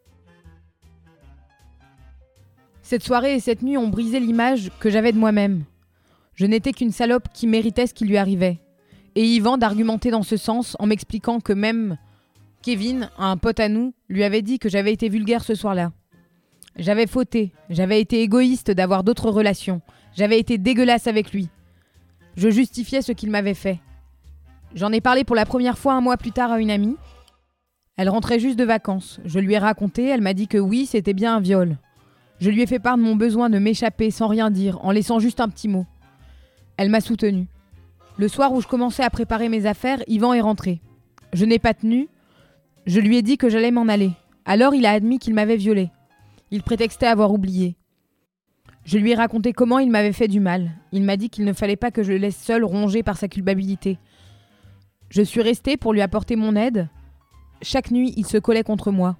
Cette soirée et cette nuit ont brisé l'image que j'avais de moi-même. Je n'étais qu'une salope qui méritait ce qui lui arrivait. Et Yvan d'argumenter dans ce sens en m'expliquant que même Kevin, un pote à nous, lui avait dit que j'avais été vulgaire ce soir-là. J'avais fauté, j'avais été égoïste d'avoir d'autres relations, j'avais été dégueulasse avec lui. Je justifiais ce qu'il m'avait fait. J'en ai parlé pour la première fois un mois plus tard à une amie. Elle rentrait juste de vacances. Je lui ai raconté, elle m'a dit que oui, c'était bien un viol. Je lui ai fait part de mon besoin de m'échapper sans rien dire, en laissant juste un petit mot. Elle m'a soutenue. Le soir où je commençais à préparer mes affaires, Yvan est rentré. Je n'ai pas tenu. Je lui ai dit que j'allais m'en aller. Alors il a admis qu'il m'avait violée. Il prétextait avoir oublié. Je lui ai raconté comment il m'avait fait du mal. Il m'a dit qu'il ne fallait pas que je le laisse seul rongé par sa culpabilité. Je suis restée pour lui apporter mon aide. Chaque nuit, il se collait contre moi.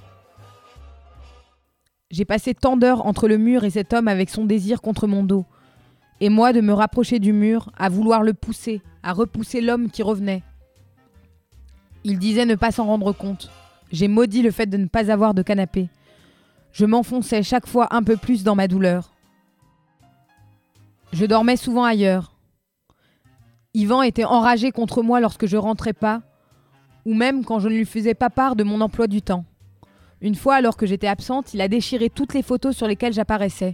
J'ai passé tant d'heures entre le mur et cet homme avec son désir contre mon dos. Et moi de me rapprocher du mur, à vouloir le pousser, à repousser l'homme qui revenait. Il disait ne pas s'en rendre compte. J'ai maudit le fait de ne pas avoir de canapé. Je m'enfonçais chaque fois un peu plus dans ma douleur. Je dormais souvent ailleurs. Yvan était enragé contre moi lorsque je rentrais pas, ou même quand je ne lui faisais pas part de mon emploi du temps. Une fois, alors que j'étais absente, il a déchiré toutes les photos sur lesquelles j'apparaissais.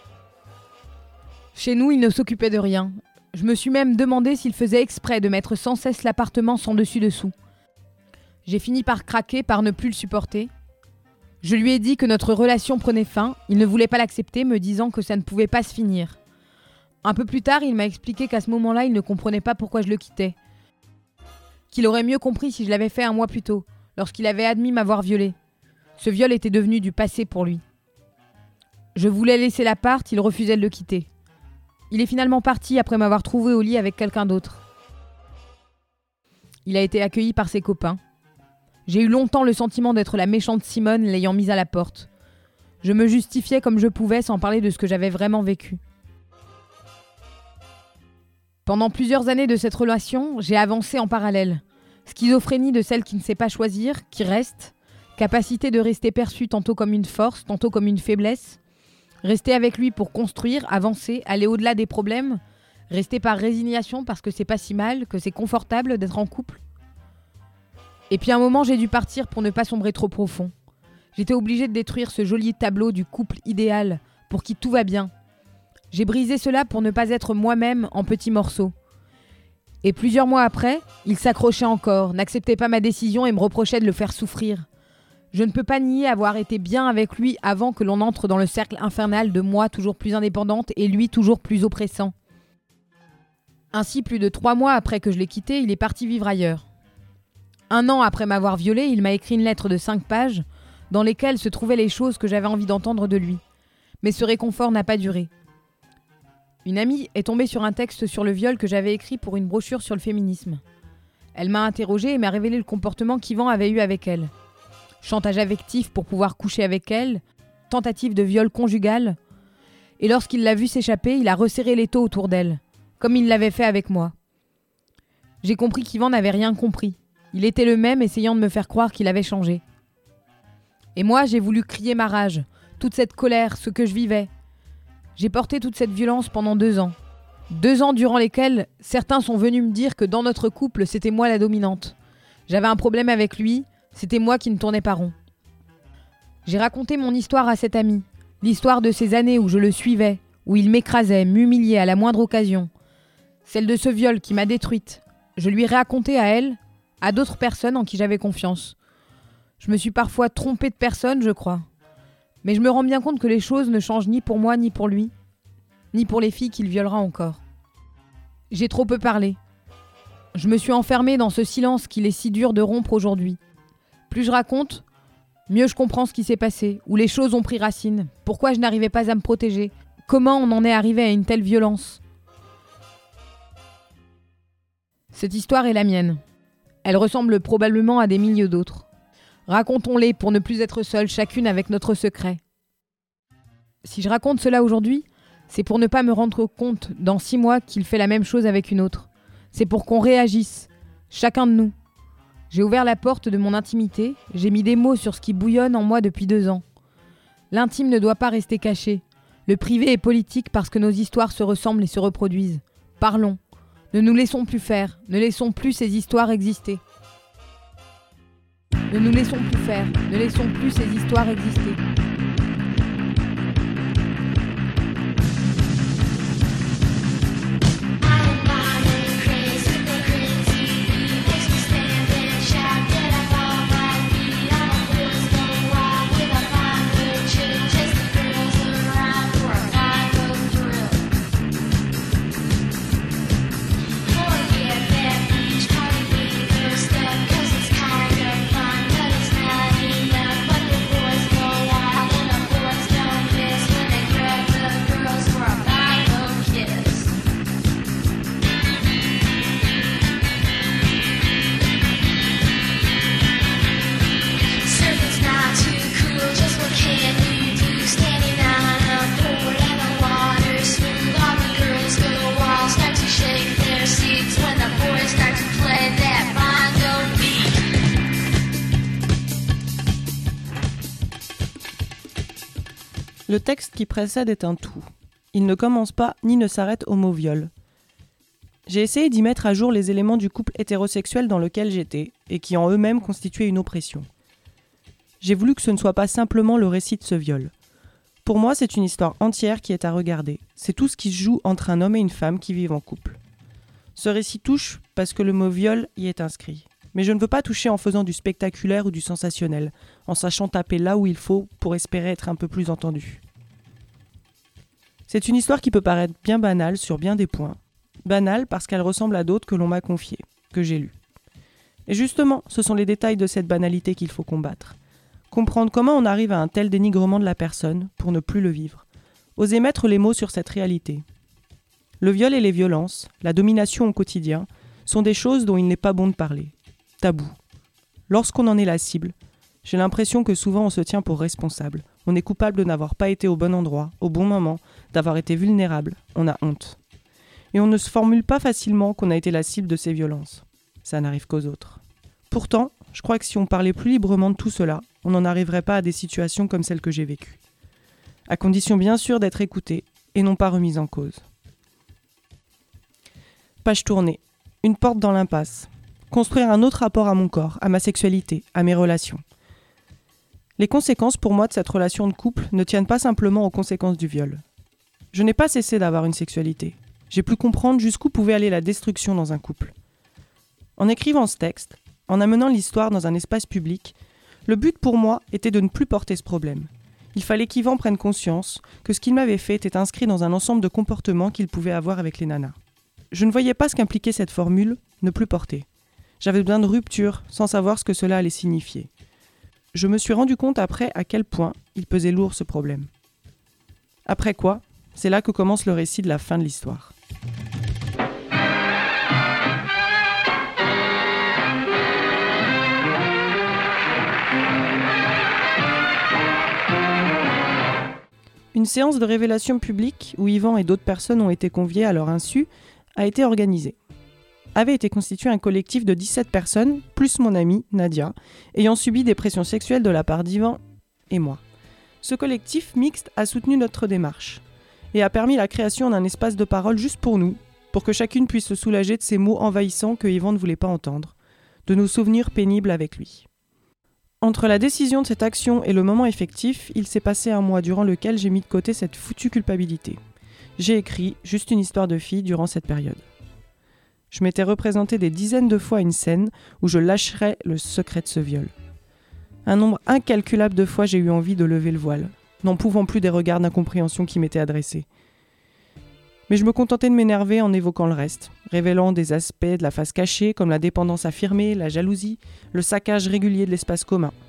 Chez nous, il ne s'occupait de rien. Je me suis même demandé s'il faisait exprès de mettre sans cesse l'appartement sans dessus-dessous. J'ai fini par craquer, par ne plus le supporter. Je lui ai dit que notre relation prenait fin. Il ne voulait pas l'accepter, me disant que ça ne pouvait pas se finir. Un peu plus tard, il m'a expliqué qu'à ce moment-là, il ne comprenait pas pourquoi je le quittais. Qu'il aurait mieux compris si je l'avais fait un mois plus tôt, lorsqu'il avait admis m'avoir violée. Ce viol était devenu du passé pour lui. Je voulais laisser l'appart, il refusait de le quitter. Il est finalement parti après m'avoir trouvé au lit avec quelqu'un d'autre. Il a été accueilli par ses copains. J'ai eu longtemps le sentiment d'être la méchante Simone l'ayant mise à la porte. Je me justifiais comme je pouvais sans parler de ce que j'avais vraiment vécu. Pendant plusieurs années de cette relation, j'ai avancé en parallèle. Schizophrénie de celle qui ne sait pas choisir, qui reste. Capacité de rester perçue tantôt comme une force, tantôt comme une faiblesse. Rester avec lui pour construire, avancer, aller au-delà des problèmes. Rester par résignation parce que c'est pas si mal, que c'est confortable d'être en couple. Et puis à un moment, j'ai dû partir pour ne pas sombrer trop profond. J'étais obligée de détruire ce joli tableau du couple idéal, pour qui tout va bien. J'ai brisé cela pour ne pas être moi-même en petits morceaux. Et plusieurs mois après, il s'accrochait encore, n'acceptait pas ma décision et me reprochait de le faire souffrir. Je ne peux pas nier avoir été bien avec lui avant que l'on entre dans le cercle infernal de moi toujours plus indépendante et lui toujours plus oppressant. Ainsi, plus de trois mois après que je l'ai quitté, il est parti vivre ailleurs. Un an après m'avoir violée, il m'a écrit une lettre de cinq pages dans lesquelles se trouvaient les choses que j'avais envie d'entendre de lui. Mais ce réconfort n'a pas duré. Une amie est tombée sur un texte sur le viol que j'avais écrit pour une brochure sur le féminisme. Elle m'a interrogée et m'a révélé le comportement qu'Yvan avait eu avec elle. Chantage affectif pour pouvoir coucher avec elle, tentative de viol conjugal, et lorsqu'il l'a vue s'échapper, il a resserré l'étau autour d'elle, comme il l'avait fait avec moi. J'ai compris qu'Yvan n'avait rien compris. Il était le même, essayant de me faire croire qu'il avait changé. Et moi, j'ai voulu crier ma rage, toute cette colère, ce que je vivais. J'ai porté toute cette violence pendant deux ans. Deux ans durant lesquels certains sont venus me dire que dans notre couple, c'était moi la dominante. J'avais un problème avec lui, c'était moi qui ne tournais pas rond. J'ai raconté mon histoire à cet ami, l'histoire de ces années où je le suivais, où il m'écrasait, m'humiliait à la moindre occasion. Celle de ce viol qui m'a détruite. Je lui ai raconté à elle, à d'autres personnes en qui j'avais confiance. Je me suis parfois trompée de personne, je crois. Mais je me rends bien compte que les choses ne changent ni pour moi, ni pour lui, ni pour les filles qu'il violera encore. J'ai trop peu parlé. Je me suis enfermée dans ce silence qu'il est si dur de rompre aujourd'hui. Plus je raconte, Mieux je comprends ce qui s'est passé, où les choses ont pris racine, pourquoi je n'arrivais pas à me protéger, comment on en est arrivé à une telle violence. Cette histoire est la mienne. Elle ressemble probablement à des milliers d'autres. Racontons-les pour ne plus être seules, chacune avec notre secret. Si je raconte cela aujourd'hui, c'est pour ne pas me rendre compte dans six mois qu'il fait la même chose avec une autre. C'est pour qu'on réagisse, chacun de nous. J'ai ouvert la porte de mon intimité, j'ai mis des mots sur ce qui bouillonne en moi depuis deux ans. L'intime ne doit pas rester caché. Le privé est politique parce que nos histoires se ressemblent et se reproduisent. Parlons. Ne nous laissons plus faire. Ne laissons plus ces histoires exister. Ne nous laissons plus faire. Ne laissons plus ces histoires exister. Le texte qui précède est un tout. Il ne commence pas ni ne s'arrête au mot viol. J'ai essayé d'y mettre à jour les éléments du couple hétérosexuel dans lequel j'étais et qui en eux-mêmes constituaient une oppression. J'ai voulu que ce ne soit pas simplement le récit de ce viol. Pour moi, c'est une histoire entière qui est à regarder. C'est tout ce qui se joue entre un homme et une femme qui vivent en couple. Ce récit touche parce que le mot viol y est inscrit. Mais je ne veux pas toucher en faisant du spectaculaire ou du sensationnel, en sachant taper là où il faut pour espérer être un peu plus entendu. C'est une histoire qui peut paraître bien banale sur bien des points. Banale parce qu'elle ressemble à d'autres que l'on m'a confiées, que j'ai lues. Et justement, ce sont les détails de cette banalité qu'il faut combattre. Comprendre comment on arrive à un tel dénigrement de la personne pour ne plus le vivre. Oser mettre les mots sur cette réalité. Le viol et les violences, la domination au quotidien, sont des choses dont il n'est pas bon de parler. Tabou. Lorsqu'on en est la cible, j'ai l'impression que souvent on se tient pour responsable. On est coupable de n'avoir pas été au bon endroit, au bon moment, d'avoir été vulnérable. On a honte. Et on ne se formule pas facilement qu'on a été la cible de ces violences. Ça n'arrive qu'aux autres. Pourtant, je crois que si on parlait plus librement de tout cela, on n'en arriverait pas à des situations comme celles que j'ai vécues. À condition bien sûr d'être écouté et non pas remise en cause. Page tournée. Une porte dans l'impasse. Construire un autre rapport à mon corps, à ma sexualité, à mes relations. Les conséquences pour moi de cette relation de couple ne tiennent pas simplement aux conséquences du viol. Je n'ai pas cessé d'avoir une sexualité. J'ai pu comprendre jusqu'où pouvait aller la destruction dans un couple. En écrivant ce texte, en amenant l'histoire dans un espace public, le but pour moi était de ne plus porter ce problème. Il fallait qu'Yvan prenne conscience que ce qu'il m'avait fait était inscrit dans un ensemble de comportements qu'il pouvait avoir avec les nanas. Je ne voyais pas ce qu'impliquait cette formule « ne plus porter ». J'avais besoin de rupture sans savoir ce que cela allait signifier. Je me suis rendu compte après à quel point il pesait lourd ce problème. Après quoi, c'est là que commence le récit de la fin de l'histoire. Une séance de révélation publique où Yvan et d'autres personnes ont été conviés à leur insu a été organisée. Avait été constitué un collectif de dix-sept personnes, plus mon amie, Nadia, ayant subi des pressions sexuelles de la part d'Yvan et moi. Ce collectif mixte a soutenu notre démarche et a permis la création d'un espace de parole juste pour nous, pour que chacune puisse se soulager de ces mots envahissants que Yvan ne voulait pas entendre, de nos souvenirs pénibles avec lui. Entre la décision de cette action et le moment effectif, il s'est passé un mois durant lequel j'ai mis de côté cette foutue culpabilité. J'ai écrit juste une histoire de fille durant cette période. Je m'étais représenté des dizaines de fois une scène où je lâcherais le secret de ce viol. Un nombre incalculable de fois j'ai eu envie de lever le voile, n'en pouvant plus des regards d'incompréhension qui m'étaient adressés. Mais je me contentais de m'énerver en évoquant le reste, révélant des aspects de la face cachée comme la dépendance affirmée, la jalousie, le saccage régulier de l'espace commun.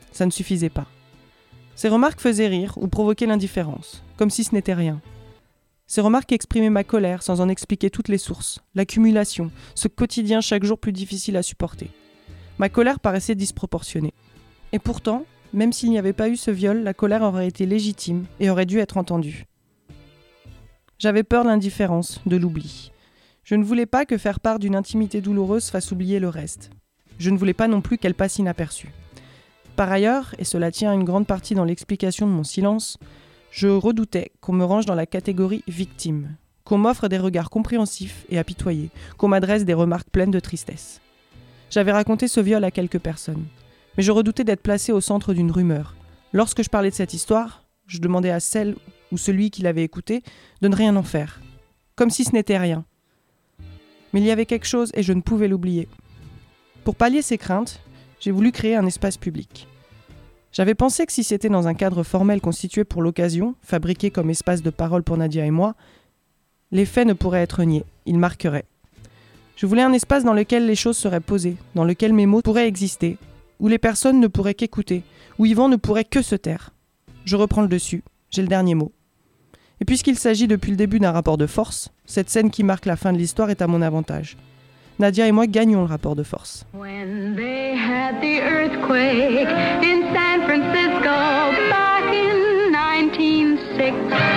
Ça ne suffisait pas. Ces remarques faisaient rire ou provoquaient l'indifférence, comme si ce n'était rien. Ces remarques exprimaient ma colère sans en expliquer toutes les sources, l'accumulation, ce quotidien chaque jour plus difficile à supporter. Ma colère paraissait disproportionnée. Et pourtant, même s'il n'y avait pas eu ce viol, la colère aurait été légitime et aurait dû être entendue. J'avais peur de l'indifférence, de l'oubli. Je ne voulais pas que faire part d'une intimité douloureuse fasse oublier le reste. Je ne voulais pas non plus qu'elle passe inaperçue. Par ailleurs, et cela tient une grande partie dans l'explication de mon silence, je redoutais qu'on me range dans la catégorie victime, qu'on m'offre des regards compréhensifs et apitoyés, qu'on m'adresse des remarques pleines de tristesse. J'avais raconté ce viol à quelques personnes, mais je redoutais d'être placée au centre d'une rumeur. Lorsque je parlais de cette histoire, je demandais à celle ou celui qui l'avait écoutée de ne rien en faire, comme si ce n'était rien. Mais il y avait quelque chose et je ne pouvais l'oublier. Pour pallier ces craintes, j'ai voulu créer un espace public. J'avais pensé que si c'était dans un cadre formel constitué pour l'occasion, fabriqué comme espace de parole pour Nadia et moi, les faits ne pourraient être niés, ils marqueraient. Je voulais un espace dans lequel les choses seraient posées, dans lequel mes mots pourraient exister, où les personnes ne pourraient qu'écouter, où Yvan ne pourrait que se taire. Je reprends le dessus, j'ai le dernier mot. Et puisqu'il s'agit depuis le début d'un rapport de force, cette scène qui marque la fin de l'histoire est à mon avantage. Nadia et moi gagnons le rapport de force. When they had the earthquake in San Francisco back in nineteen oh six,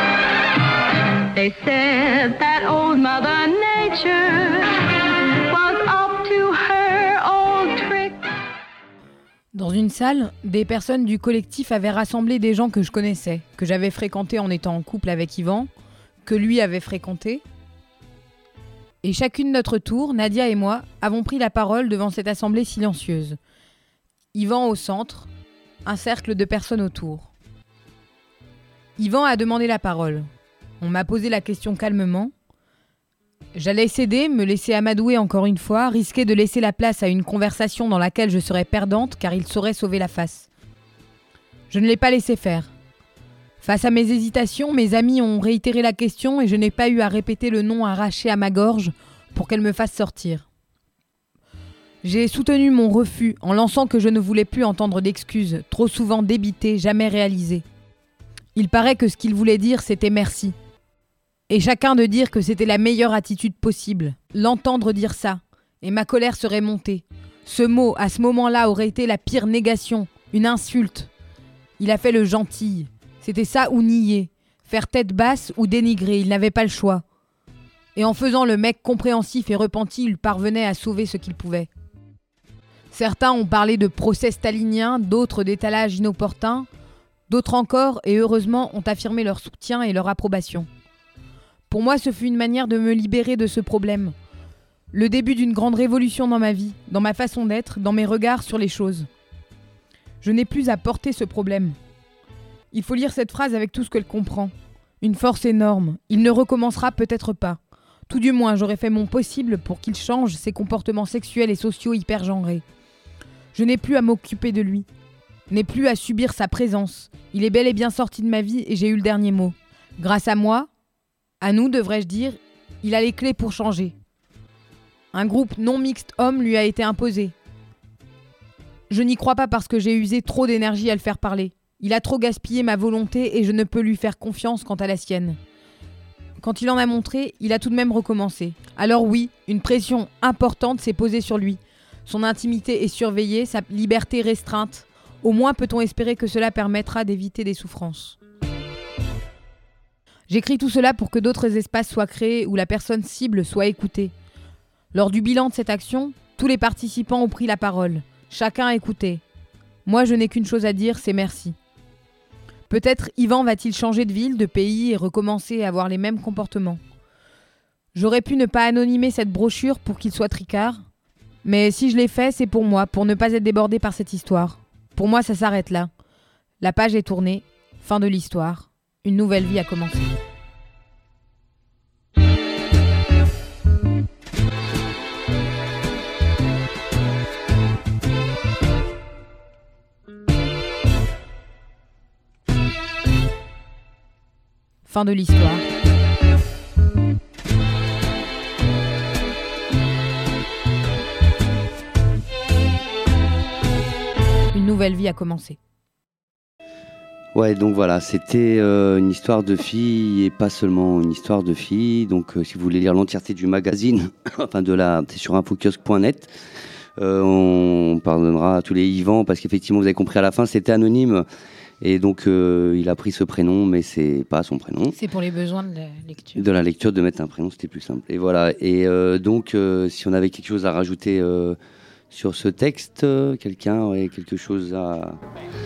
they said that old Mother Nature was up to her old trick. Dans une salle, des personnes du collectif avaient rassemblé des gens que je connaissais, que j'avais fréquentés en étant en couple avec Yvan, que lui avait fréquenté. Et chacune notre tour, Nadia et moi, avons pris la parole devant cette assemblée silencieuse. Yvan au centre, un cercle de personnes autour. Yvan a demandé la parole. On m'a posé la question calmement. J'allais céder, me laisser amadouer encore une fois, risquer de laisser la place à une conversation dans laquelle je serais perdante car il saurait sauver la face. Je ne l'ai pas laissé faire. Face à mes hésitations, mes amis ont réitéré la question et je n'ai pas eu à répéter le nom arraché à ma gorge pour qu'elle me fasse sortir. J'ai soutenu mon refus en lançant que je ne voulais plus entendre d'excuses, trop souvent débitées, jamais réalisées. Il paraît que ce qu'il voulait dire, c'était merci. Et chacun de dire que c'était la meilleure attitude possible. L'entendre dire ça, et ma colère serait montée. Ce mot, à ce moment-là, aurait été la pire négation, une insulte. Il a fait le gentil. C'était ça ou nier, faire tête basse ou dénigrer, il n'avait pas le choix. Et en faisant le mec compréhensif et repenti, il parvenait à sauver ce qu'il pouvait. Certains ont parlé de procès stalinien, d'autres d'étalage inopportun, d'autres encore, et heureusement, ont affirmé leur soutien et leur approbation. Pour moi, ce fut une manière de me libérer de ce problème. Le début d'une grande révolution dans ma vie, dans ma façon d'être, dans mes regards sur les choses. Je n'ai plus à porter ce problème. Il faut lire cette phrase avec tout ce qu'elle comprend. Une force énorme. Il ne recommencera peut-être pas. Tout du moins, j'aurais fait mon possible pour qu'il change ses comportements sexuels et sociaux hyper-genrés. Je n'ai plus à m'occuper de lui. N'ai plus à subir sa présence. Il est bel et bien sorti de ma vie et j'ai eu le dernier mot. Grâce à moi, à nous devrais-je dire, il a les clés pour changer. Un groupe non mixte homme lui a été imposé. Je n'y crois pas parce que j'ai usé trop d'énergie à le faire parler. Il a trop gaspillé ma volonté et je ne peux lui faire confiance quant à la sienne. Quand il en a montré, il a tout de même recommencé. Alors oui, une pression importante s'est posée sur lui. Son intimité est surveillée, sa liberté restreinte. Au moins peut-on espérer que cela permettra d'éviter des souffrances. J'écris tout cela pour que d'autres espaces soient créés où la personne cible soit écoutée. Lors du bilan de cette action, tous les participants ont pris la parole. Chacun a écouté. Moi, je n'ai qu'une chose à dire, c'est merci. Peut-être Yvan va-t-il changer de ville, de pays et recommencer à avoir les mêmes comportements. J'aurais pu ne pas anonymer cette brochure pour qu'il soit tricard. Mais si je l'ai fait, c'est pour moi, pour ne pas être débordé par cette histoire. Pour moi, ça s'arrête là. La page est tournée. Fin de l'histoire. Une nouvelle vie a commencé. Fin de l'histoire. Une nouvelle vie a commencé. Ouais, donc voilà, c'était euh, une histoire de fille et pas seulement une histoire de fille. Donc euh, si vous voulez lire l'entièreté du magazine, enfin de la, c'est sur infokiosque point net. Euh, on pardonnera à tous les Yvan parce qu'effectivement vous avez compris à la fin c'était anonyme et donc euh, il a pris ce prénom mais c'est pas son prénom. C'est pour les besoins de la lecture. De la lecture de mettre un prénom c'était plus simple. Et voilà et euh, donc euh, si on avait quelque chose à rajouter euh, sur ce texte, euh, quelqu'un aurait quelque chose à...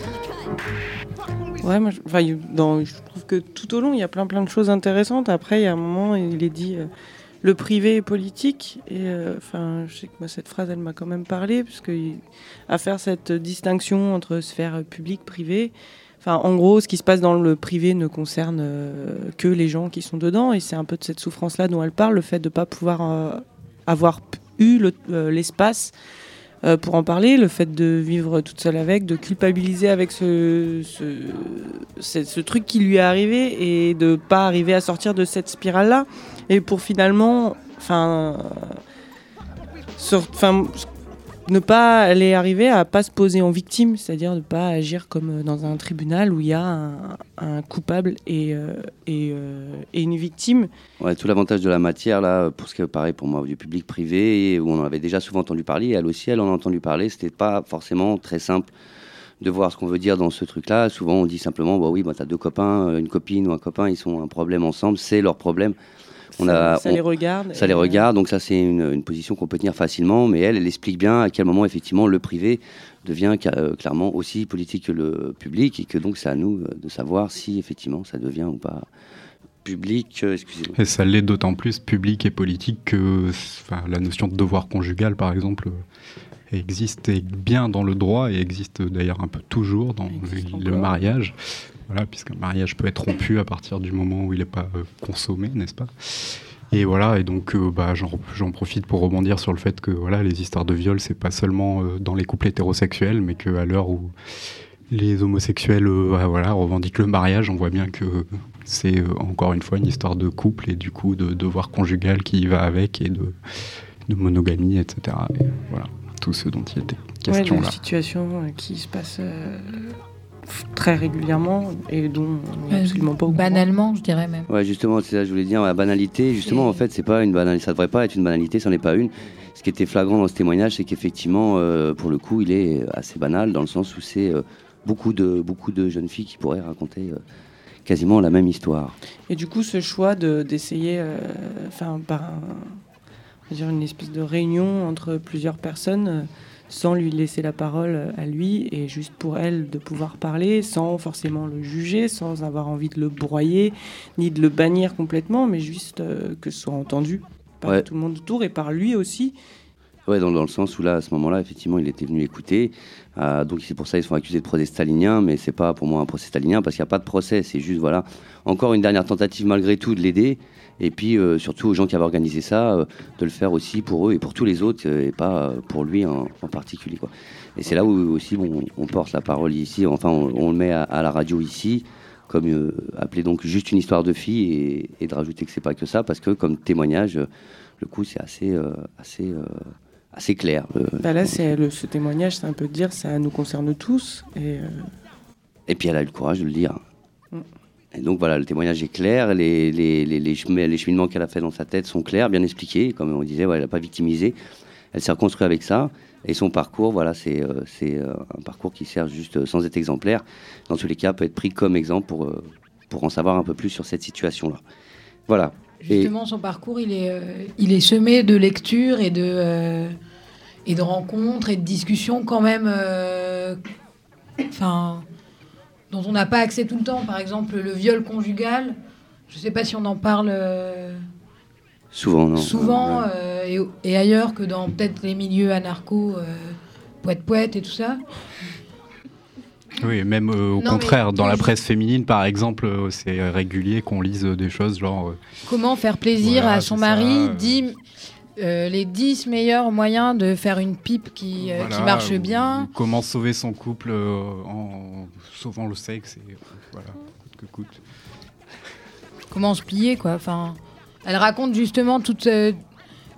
Ouais, moi, je, enfin, dans, je trouve que tout au long, il y a plein plein de choses intéressantes. Après, il y a un moment, il est dit euh, le privé est politique. Et enfin, euh, je sais que moi, cette phrase, elle m'a quand même parlé, parce que à faire cette distinction entre sphère publique, privée. Enfin, en gros, ce qui se passe dans le privé ne concerne euh, que les gens qui sont dedans. Et c'est un peu de cette souffrance-là dont elle parle, le fait de ne pas pouvoir euh, avoir eu le, euh, l'espace. Euh, pour en parler, le fait de vivre toute seule avec, de culpabiliser avec ce, ce, ce, ce truc qui lui est arrivé et de pas arriver à sortir de cette spirale-là. Et pour finalement, enfin, ne pas aller arriver à pas se poser en victime, c'est-à-dire ne pas agir comme dans un tribunal où il y a un, un coupable et, euh, et, euh, et une victime. Ouais, tout l'avantage de la matière, là, pour ce qui est pareil pour moi, du public privé, où on en avait déjà souvent entendu parler, et elle aussi, elle en a entendu parler, c'était pas forcément très simple de voir ce qu'on veut dire dans ce truc-là. Souvent, on dit simplement, bah oui, bah, t'as deux copains, une copine ou un copain, ils sont un problème ensemble, c'est leur problème. On ça, a, ça on, les regarde. Ça les regarde, donc ça c'est une, une position qu'on peut tenir facilement, mais elle, elle explique bien à quel moment effectivement le privé devient euh, clairement aussi politique que le public, et que donc c'est à nous euh, de savoir si effectivement ça devient ou pas public. Euh, excusez-moi. Et ça l'est d'autant plus public et politique que la notion de devoir conjugal, par exemple, existe bien dans le droit et existe d'ailleurs un peu toujours dans le, le mariage. Voilà, puisqu'un mariage peut être rompu à partir du moment où il n'est pas euh, consommé, n'est-ce pas ? Et voilà, et donc euh, bah, j'en, j'en profite pour rebondir sur le fait que voilà, les histoires de viol, c'est pas seulement euh, dans les couples hétérosexuels, mais qu'à l'heure où les homosexuels euh, bah, voilà, revendiquent le mariage, on voit bien que c'est euh, encore une fois une histoire de couple et du coup de devoir conjugal qui y va avec et de, de monogamie, et cetera. Et voilà, tout ce dont il était question ouais, là. Des situations euh, qui se passent... Euh... très régulièrement et dont on n'est absolument pas au courant. Banalement, je dirais même. Ouais, justement, c'est ça que je voulais dire, la banalité, justement, et... en fait, c'est pas une banalité, ça devrait pas être une banalité, ça n'en est pas une. Ce qui était flagrant dans ce témoignage, c'est qu'effectivement, euh, pour le coup, il est assez banal, dans le sens où c'est euh, beaucoup, de, beaucoup de jeunes filles qui pourraient raconter euh, quasiment la même histoire. Et du coup, ce choix de, d'essayer, enfin, euh, par un, on va dire une espèce de réunion entre plusieurs personnes, euh, sans lui laisser la parole à lui, et juste pour elle de pouvoir parler, sans forcément le juger, sans avoir envie de le broyer, ni de le bannir complètement, mais juste euh, que ce soit entendu par ouais. tout le monde autour, et par lui aussi. Ouais, dans, dans le sens où là, à ce moment-là, effectivement, il était venu écouter. Euh, donc c'est pour ça qu'ils sont accusés de procès stalinien, mais c'est pas pour moi un procès stalinien, parce qu'il n'y a pas de procès, c'est juste, voilà, encore une dernière tentative malgré tout de l'aider. Et puis, euh, surtout aux gens qui avaient organisé ça, euh, de le faire aussi pour eux et pour tous les autres, euh, et pas euh, pour lui en, en particulier, quoi. Et c'est là où aussi bon, on porte la parole ici, enfin, on, on le met à, à la radio ici, comme euh, appelé donc juste une histoire de fille, et, et de rajouter que c'est pas que ça, parce que comme témoignage, euh, le coup, c'est assez, euh, assez, euh, assez clair. Euh, bah là, c'est le, ce témoignage, c'est un peu de dire, ça nous concerne tous. Et, euh... et puis, elle a eu le courage de le dire. Mm. Et donc voilà, le témoignage est clair, les, les, les, les, chemin, les cheminements qu'elle a fait dans sa tête sont clairs, bien expliqués, comme on disait, ouais, elle n'a pas victimisé, elle s'est reconstruite avec ça, et son parcours, voilà, c'est, euh, c'est euh, un parcours qui sert juste, sans être exemplaire, dans tous les cas, peut être pris comme exemple pour, euh, pour en savoir un peu plus sur cette situation-là. Voilà. Justement, et... son parcours, il est, euh, il est semé de lectures et de, euh, et de rencontres et de discussions quand même, enfin... Euh, dont on n'a pas accès tout le temps. Par exemple, le viol conjugal, je ne sais pas si on en parle euh, souvent, non. souvent euh, et, et ailleurs que dans peut-être les milieux anarcho, euh, poète-poète et tout ça. Oui, même euh, au non, contraire, dans la presse féminine, par exemple, euh, c'est régulier qu'on lise des choses genre... Euh, Comment faire plaisir voilà, à son mari, ça, dit... Euh, les dix meilleurs moyens de faire une pipe qui, euh, voilà, qui marche bien. Comment sauver son couple euh, en sauvant le sexe, et voilà, coûte que coûte. Comment se plier, quoi. Enfin, elle raconte justement toute, euh,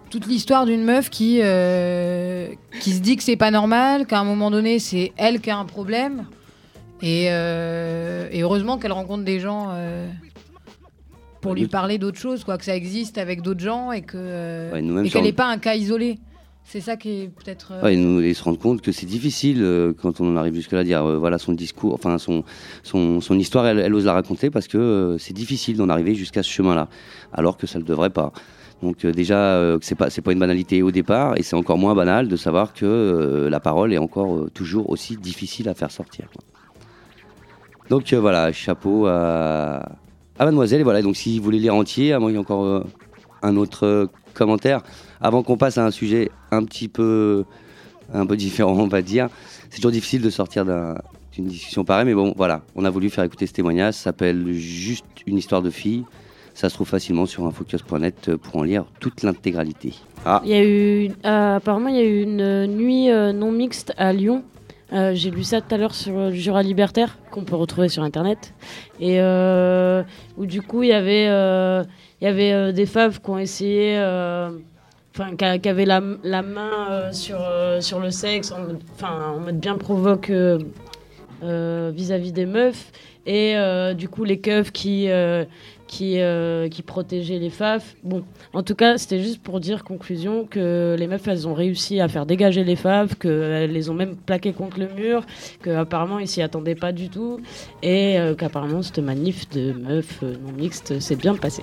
toute l'histoire d'une meuf qui, euh, qui se dit que c'est pas normal, qu'à un moment donné, c'est elle qui a un problème. Et, euh, et heureusement qu'elle rencontre des gens euh, pour lui parler d'autres choses, quoi, que ça existe avec d'autres gens et, que, euh, ouais, et qu'elle n'est pas un cas isolé. C'est ça qui est peut-être... Euh... Ouais, et, nous, et se rendre compte que c'est difficile euh, quand on en arrive jusque-là, dire euh, voilà son discours, enfin son, son, son histoire, elle, elle ose la raconter parce que euh, c'est difficile d'en arriver jusqu'à ce chemin-là, alors que ça ne le devrait pas. Donc euh, déjà, euh, c'est pas, c'est pas une banalité au départ, et c'est encore moins banal de savoir que euh, la parole est encore euh, toujours aussi difficile à faire sortir, quoi. Donc euh, voilà, chapeau à, à Mademoiselle. Et voilà, donc si vous voulez lire entier, à moins qu'il y ait encore euh, un autre euh, commentaire, avant qu'on passe à un sujet un petit peu, un peu différent, on va dire. C'est toujours difficile de sortir d'un, d'une discussion pareille, mais bon, voilà, on a voulu faire écouter ce témoignage. Ça s'appelle Juste une histoire de fille. Ça se trouve facilement sur infocus point net pour en lire toute l'intégralité. Ah. Il y a eu, euh, apparemment, il y a eu une nuit euh, non mixte à Lyon. Euh, j'ai lu ça tout à l'heure sur le Jura libertaire, qu'on peut retrouver sur internet, et euh, où du coup il y avait, euh, il y avait euh, des faves qui ont essayé, enfin euh, qui, qui avaient la, la main euh, sur, euh, sur le sexe, en mode, en mode bien provoque euh, euh, vis-à-vis des meufs, et euh, du coup les keufs qui, euh, qui, euh, qui protégeaient les faves. Bon, en tout cas, c'était juste pour dire, conclusion, que les meufs, elles ont réussi à faire dégager les faves, qu'elles les ont même plaquées contre le mur, qu'apparemment, ils s'y attendaient pas du tout, et euh, qu'apparemment, cette manif de meufs euh, non mixtes s'est bien passée.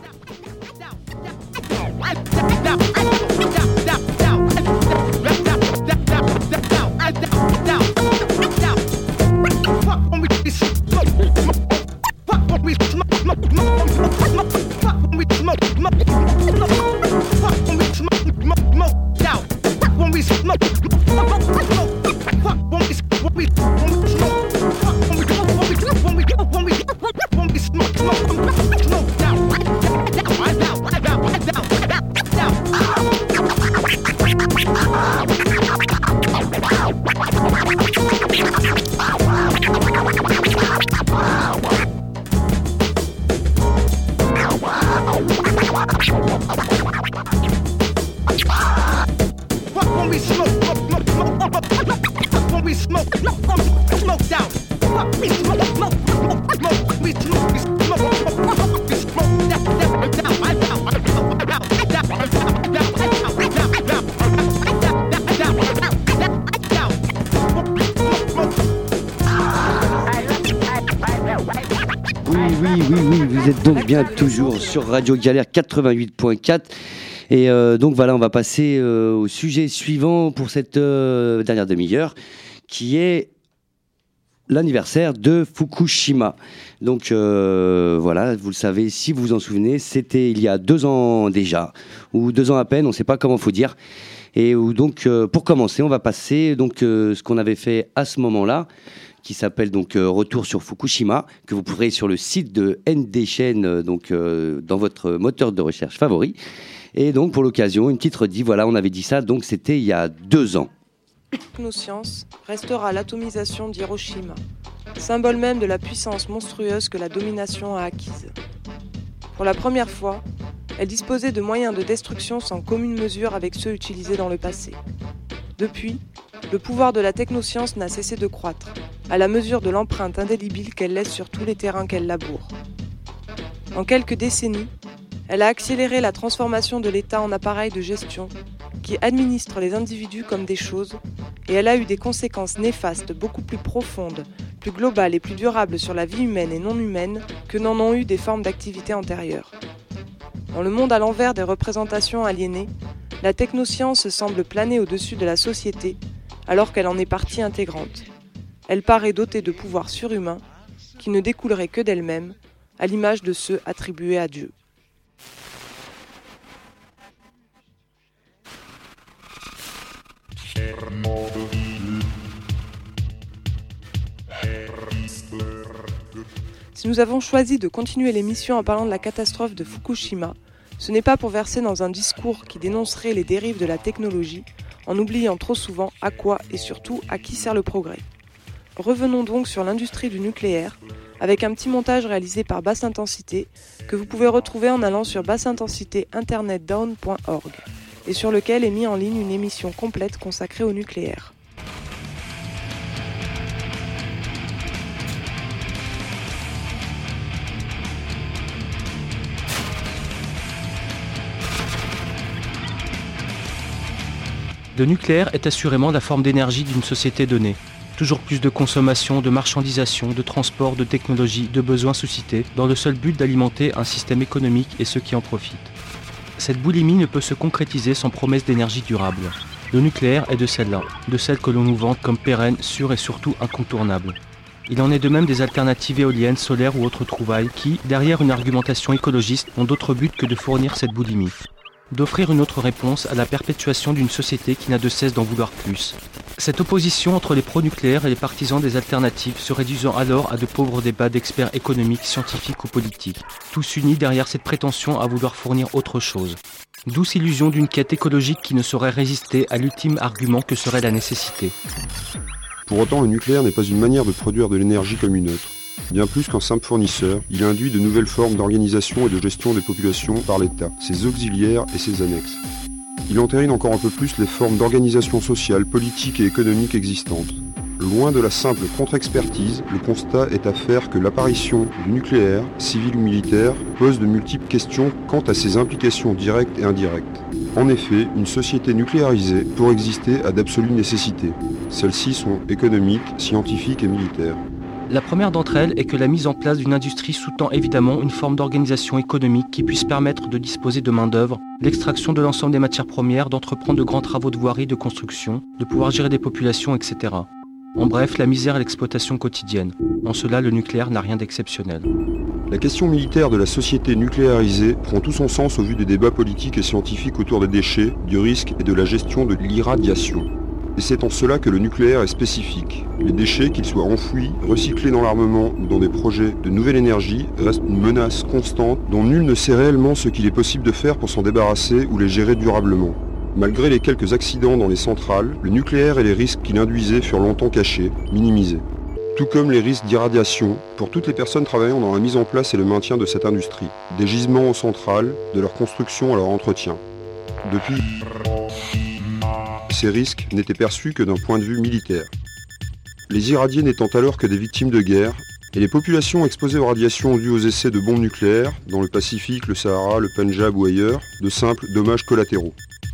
Bien toujours sur Radio Galère quatre-vingt-huit point quatre. Et euh, donc voilà, on va passer euh, au sujet suivant pour cette euh, dernière demi-heure, qui est l'anniversaire de Fukushima. Donc euh, voilà, vous le savez, si vous vous en souvenez, c'était il y a deux ans déjà, ou deux ans à peine, on ne sait pas comment faut dire. Et où donc, euh, pour commencer, on va passer donc euh, ce qu'on avait fait à ce moment-là, qui s'appelle donc euh, Retour sur Fukushima, que vous pourrez sur le site de N D Chaîne, euh, donc euh, dans votre moteur de recherche favori. Et donc pour l'occasion, une petite redit, voilà, on avait dit ça, donc c'était il y a deux ans. Technoscience restera l'atomisation d'Hiroshima, symbole même de la puissance monstrueuse que la domination a acquise. Pour la première fois, elle disposait de moyens de destruction sans commune mesure avec ceux utilisés dans le passé. Depuis, le pouvoir de la technoscience n'a cessé de croître, à la mesure de l'empreinte indélébile qu'elle laisse sur tous les terrains qu'elle laboure. En quelques décennies, elle a accéléré la transformation de l'État en appareil de gestion qui administre les individus comme des choses, et elle a eu des conséquences néfastes beaucoup plus profondes, plus globales et plus durables sur la vie humaine et non humaine que n'en ont eu des formes d'activité antérieures. Dans le monde à l'envers des représentations aliénées, la technoscience semble planer au-dessus de la société, alors qu'elle en est partie intégrante. Elle paraît dotée de pouvoirs surhumains qui ne découleraient que d'elle-même, à l'image de ceux attribués à Dieu. Si nous avons choisi de continuer l'émission en parlant de la catastrophe de Fukushima, ce n'est pas pour verser dans un discours qui dénoncerait les dérives de la technologie, en oubliant trop souvent à quoi et surtout à qui sert le progrès. Revenons donc sur l'industrie du nucléaire, avec un petit montage réalisé par Basse Intensité, que vous pouvez retrouver en allant sur basse intensité internet down point org. et sur lequel est mis en ligne une émission complète consacrée au nucléaire. Le nucléaire est assurément la forme d'énergie d'une société donnée. Toujours plus de consommation, de marchandisation, de transport, de technologie, de besoins suscités, dans le seul but d'alimenter un système économique et ceux qui en profitent. Cette boulimie ne peut se concrétiser sans promesse d'énergie durable. Le nucléaire est de celle-là, de celle que l'on nous vante comme pérenne, sûre et surtout incontournable. Il en est de même des alternatives éoliennes, solaires ou autres trouvailles qui, derrière une argumentation écologiste, n'ont d'autre but que de fournir cette boulimie. D'offrir une autre réponse à la perpétuation d'une société qui n'a de cesse d'en vouloir plus. Cette opposition entre les pro-nucléaires et les partisans des alternatives se réduisant alors à de pauvres débats d'experts économiques, scientifiques ou politiques, tous unis derrière cette prétention à vouloir fournir autre chose. Douce illusion d'une quête écologique qui ne saurait résister à l'ultime argument que serait la nécessité. Pour autant, le nucléaire n'est pas une manière de produire de l'énergie comme une autre. Bien plus qu'un simple fournisseur, il induit de nouvelles formes d'organisation et de gestion des populations par l'État, ses auxiliaires et ses annexes. Il entérine encore un peu plus les formes d'organisation sociale, politique et économique existantes. Loin de la simple contre-expertise, le constat est à faire que l'apparition du nucléaire, civil ou militaire, pose de multiples questions quant à ses implications directes et indirectes. En effet, une société nucléarisée, pour exister, a d'absolues nécessités. Celles-ci sont économiques, scientifiques et militaires. La première d'entre elles est que la mise en place d'une industrie sous-tend évidemment une forme d'organisation économique qui puisse permettre de disposer de main-d'œuvre, l'extraction de l'ensemble des matières premières, d'entreprendre de grands travaux de voirie, de construction, de pouvoir gérer des populations, et cetera. En bref, la misère et l'exploitation quotidienne. En cela, le nucléaire n'a rien d'exceptionnel. La question militaire de la société nucléarisée prend tout son sens au vu des débats politiques et scientifiques autour des déchets, du risque et de la gestion de l'irradiation. Et c'est en cela que le nucléaire est spécifique. Les déchets, qu'ils soient enfouis, recyclés dans l'armement ou dans des projets de nouvelle énergie, restent une menace constante dont nul ne sait réellement ce qu'il est possible de faire pour s'en débarrasser ou les gérer durablement. Malgré les quelques accidents dans les centrales, le nucléaire et les risques qu'il induisait furent longtemps cachés, minimisés. Tout comme les risques d'irradiation pour toutes les personnes travaillant dans la mise en place et le maintien de cette industrie, des gisements aux centrales, de leur construction à leur entretien. Depuis, ces risques n'étaient perçus que d'un point de vue militaire. Les irradiés n'étant alors que des victimes de guerre, et les populations exposées aux radiations dues aux essais de bombes nucléaires, dans le Pacifique, le Sahara, le Pendjab ou ailleurs, de simples dommages collatéraux.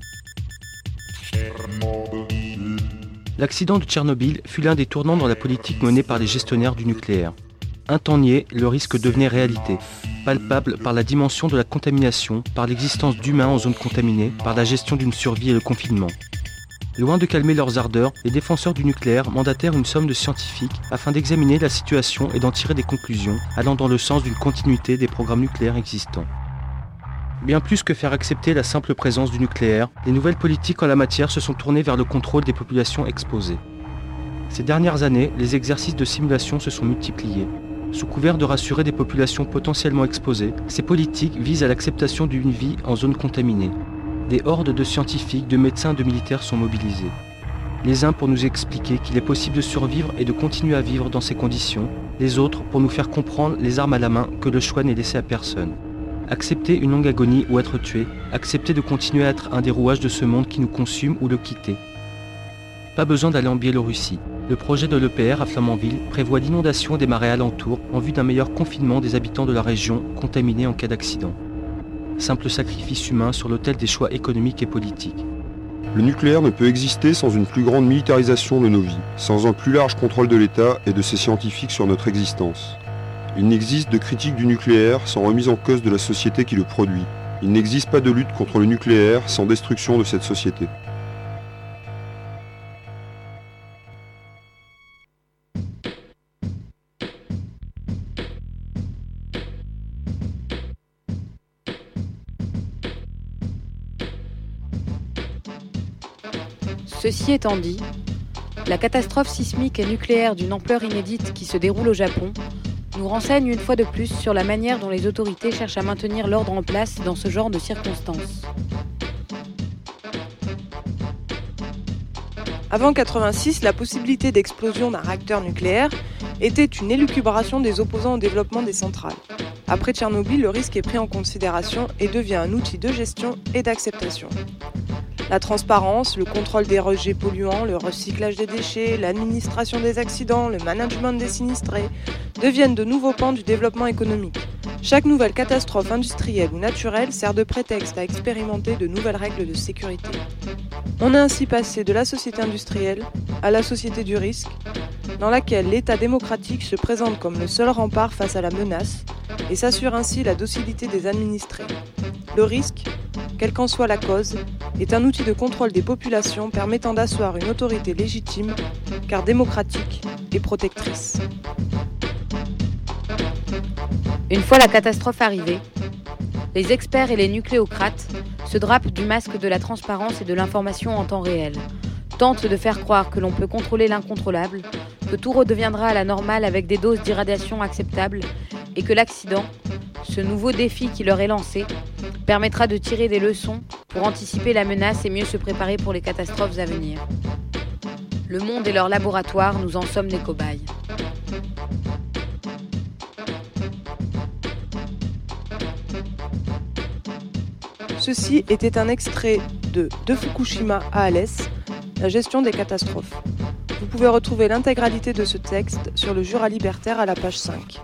L'accident de Tchernobyl fut l'un des tournants dans la politique menée par les gestionnaires du nucléaire. Un temps nié, le risque devenait réalité, palpable par la dimension de la contamination, par l'existence d'humains en zone contaminée, par la gestion d'une survie et le confinement. Loin de calmer leurs ardeurs, les défenseurs du nucléaire mandatèrent une somme de scientifiques afin d'examiner la situation et d'en tirer des conclusions allant dans le sens d'une continuité des programmes nucléaires existants. Bien plus que faire accepter la simple présence du nucléaire, les nouvelles politiques en la matière se sont tournées vers le contrôle des populations exposées. Ces dernières années, les exercices de simulation se sont multipliés. Sous couvert de rassurer des populations potentiellement exposées, ces politiques visent à l'acceptation d'une vie en zone contaminée. Des hordes de scientifiques, de médecins, de militaires sont mobilisés. Les uns pour nous expliquer qu'il est possible de survivre et de continuer à vivre dans ces conditions, les autres pour nous faire comprendre, les armes à la main, que le choix n'est laissé à personne. Accepter une longue agonie ou être tué, accepter de continuer à être un des rouages de ce monde qui nous consume ou le quitter. Pas besoin d'aller en Biélorussie. Le projet de l'E P R à Flamanville prévoit l'inondation des marais alentours en vue d'un meilleur confinement des habitants de la région contaminés en cas d'accident. Simple sacrifice humain sur l'autel des choix économiques et politiques. Le nucléaire ne peut exister sans une plus grande militarisation de nos vies, sans un plus large contrôle de l'État et de ses scientifiques sur notre existence. Il n'existe de critique du nucléaire sans remise en cause de la société qui le produit. Il n'existe pas de lutte contre le nucléaire sans destruction de cette société. Ceci étant dit, la catastrophe sismique et nucléaire d'une ampleur inédite qui se déroule au Japon nous renseigne une fois de plus sur la manière dont les autorités cherchent à maintenir l'ordre en place dans ce genre de circonstances. Avant quatre-vingt-six, la possibilité d'explosion d'un réacteur nucléaire était une élucubration des opposants au développement des centrales. Après Tchernobyl, le risque est pris en considération et devient un outil de gestion et d'acceptation. La transparence, le contrôle des rejets polluants, le recyclage des déchets, l'administration des accidents, le management des sinistrés deviennent de nouveaux pans du développement économique. Chaque nouvelle catastrophe industrielle ou naturelle sert de prétexte à expérimenter de nouvelles règles de sécurité. On est ainsi passé de la société industrielle à la société du risque, dans laquelle l'État démocratique se présente comme le seul rempart face à la menace et s'assure ainsi la docilité des administrés. Le risque, quelle qu'en soit la cause, est un outil de contrôle des populations permettant d'asseoir une autorité légitime, car démocratique et protectrice. Une fois la catastrophe arrivée, les experts et les nucléocrates se drapent du masque de la transparence et de l'information en temps réel, tentent de faire croire que l'on peut contrôler l'incontrôlable, que tout redeviendra à la normale avec des doses d'irradiation acceptables et que l'accident, ce nouveau défi qui leur est lancé, permettra de tirer des leçons pour anticiper la menace et mieux se préparer pour les catastrophes à venir. Le monde et leur laboratoire, nous en sommes les cobayes. Ceci était un extrait de De Fukushima à Alès, la gestion des catastrophes. Vous pouvez retrouver l'intégralité de ce texte sur le Jura libertaire à la page cinq.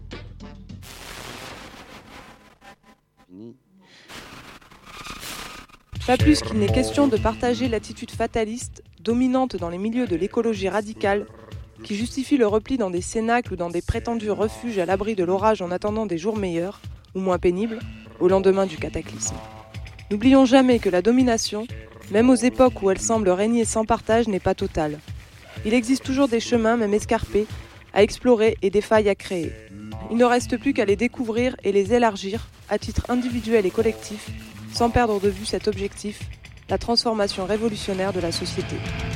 Pas plus qu'il n'est question de partager l'attitude fataliste dominante dans les milieux de l'écologie radicale qui justifie le repli dans des cénacles ou dans des prétendus refuges à l'abri de l'orage en attendant des jours meilleurs, ou moins pénibles, au lendemain du cataclysme. N'oublions jamais que la domination, même aux époques où elle semble régner sans partage, n'est pas totale. Il existe toujours des chemins, même escarpés, à explorer et des failles à créer. Il ne reste plus qu'à les découvrir et les élargir, à titre individuel et collectif, sans perdre de vue cet objectif, la transformation révolutionnaire de la société.